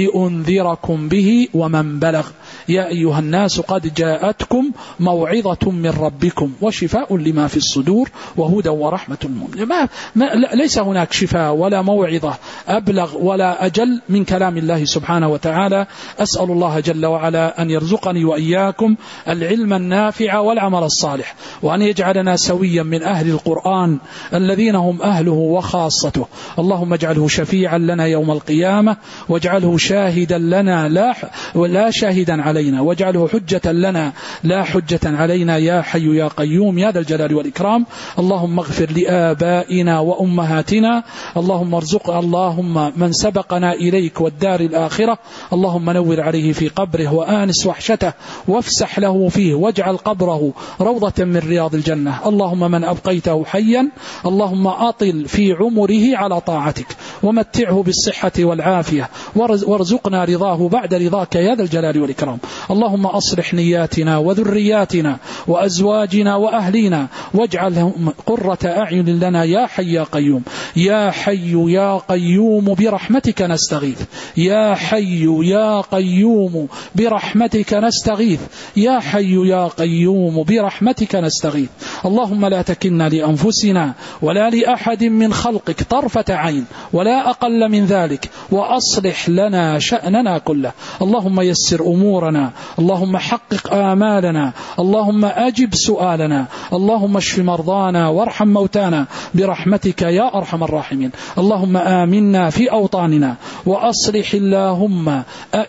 لأنذركم به ومن بلغ يا أيها الناس قد جاءتكم موعظة من ربكم وشفاء لما في الصدور وهدى ورحمة للمؤمنين. ما ما ليس هناك شفاء ولا موعظة أبلغ ولا أجل من كلام الله سبحانه وتعالى. أسأل الله جل وعلا أن يرزقني وإياكم العلم النافع والعمل الصالح، وأن يجعلنا سويا من أهل القرآن الذين هم أهله وخاصته. اللهم اجعله شفيعا لنا يوم القيامة، واجعله شاهدا لنا لا ولا شاهدا علينا، واجعله حجة لنا لا حجة علينا يا حي يا قيوم يا ذا الجلال والإكرام. اللهم اغفر لآبائنا وأمهاتنا، اللهم ارزق اللهم من سبقنا إليك والدار الآخرة، اللهم نور عليه في قبره وآنس وحشته وافسح له فيه، واجعل قبره روضة من رياض الجنة. اللهم من أبقيته حيا اللهم أطل في عمره على طاعتك، ومتعه بالصحة والعافية، وارزقنا رضاه بعد رضاك يا ذا الجلال والإكرام. اللهم أصلح نياتنا وذرياتنا وأزواجنا وأهلينا، واجعلهم قرة أعين لنا يا حي يا قيوم. يا حي يا قيوم برحمتك نستغيث، يا حي يا قيوم برحمتك نستغيث، يا حي يا قيوم برحمتك نستغيث. اللهم لا تكلنا لأنفسنا ولا لأحد من خلقك طرفة عين ولا أقل من ذلك، وأصلح لنا شأننا كله. اللهم يسر أمورنا، اللهم حقق آمالنا، اللهم أجب سؤالنا، اللهم اشف مرضانا وارحم موتانا برحمتك يا أرحم الراحمين. اللهم آمنا في أوطاننا، وأصلح اللهم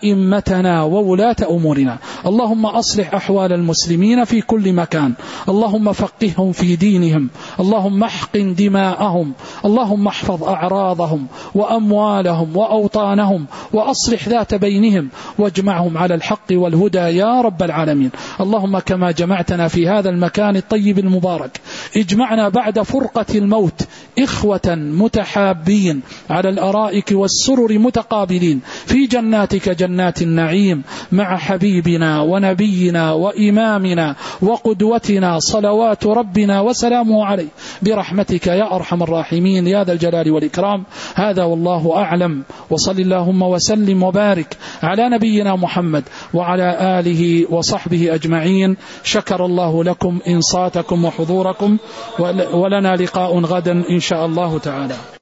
أئمتنا وولاة أمورنا. اللهم أصلح أحوال المسلمين في كل مكان، اللهم فقههم في دينهم، اللهم احقن دماءهم، اللهم احفظ أعراضهم وأموالهم وأوطانهم، وأصلح ذات بينهم، واجمعهم على الحق والهدى يا رب العالمين. اللهم كما جمعتنا في هذا المكان الطيب المبارك، اجمعنا بعد فرقة الموت إخوة متحابين على الأرائك والسرر متقابلين في جناتك جنات النعيم، مع حبيبنا ونبينا وإمامنا وقدوتنا صلوات ربنا وسلامه عليه برحمتك يا أرحم الراحمين يا ذا الجلال والإكرام. هذا والله أعلم، وصل اللهم وسلم وبارك على نبينا محمد وعلى آله وصحبه أجمعين. شكر الله لكم إنصاتكم وحضوركم، ولنا لقاء غدا إن شاء الله تعالى.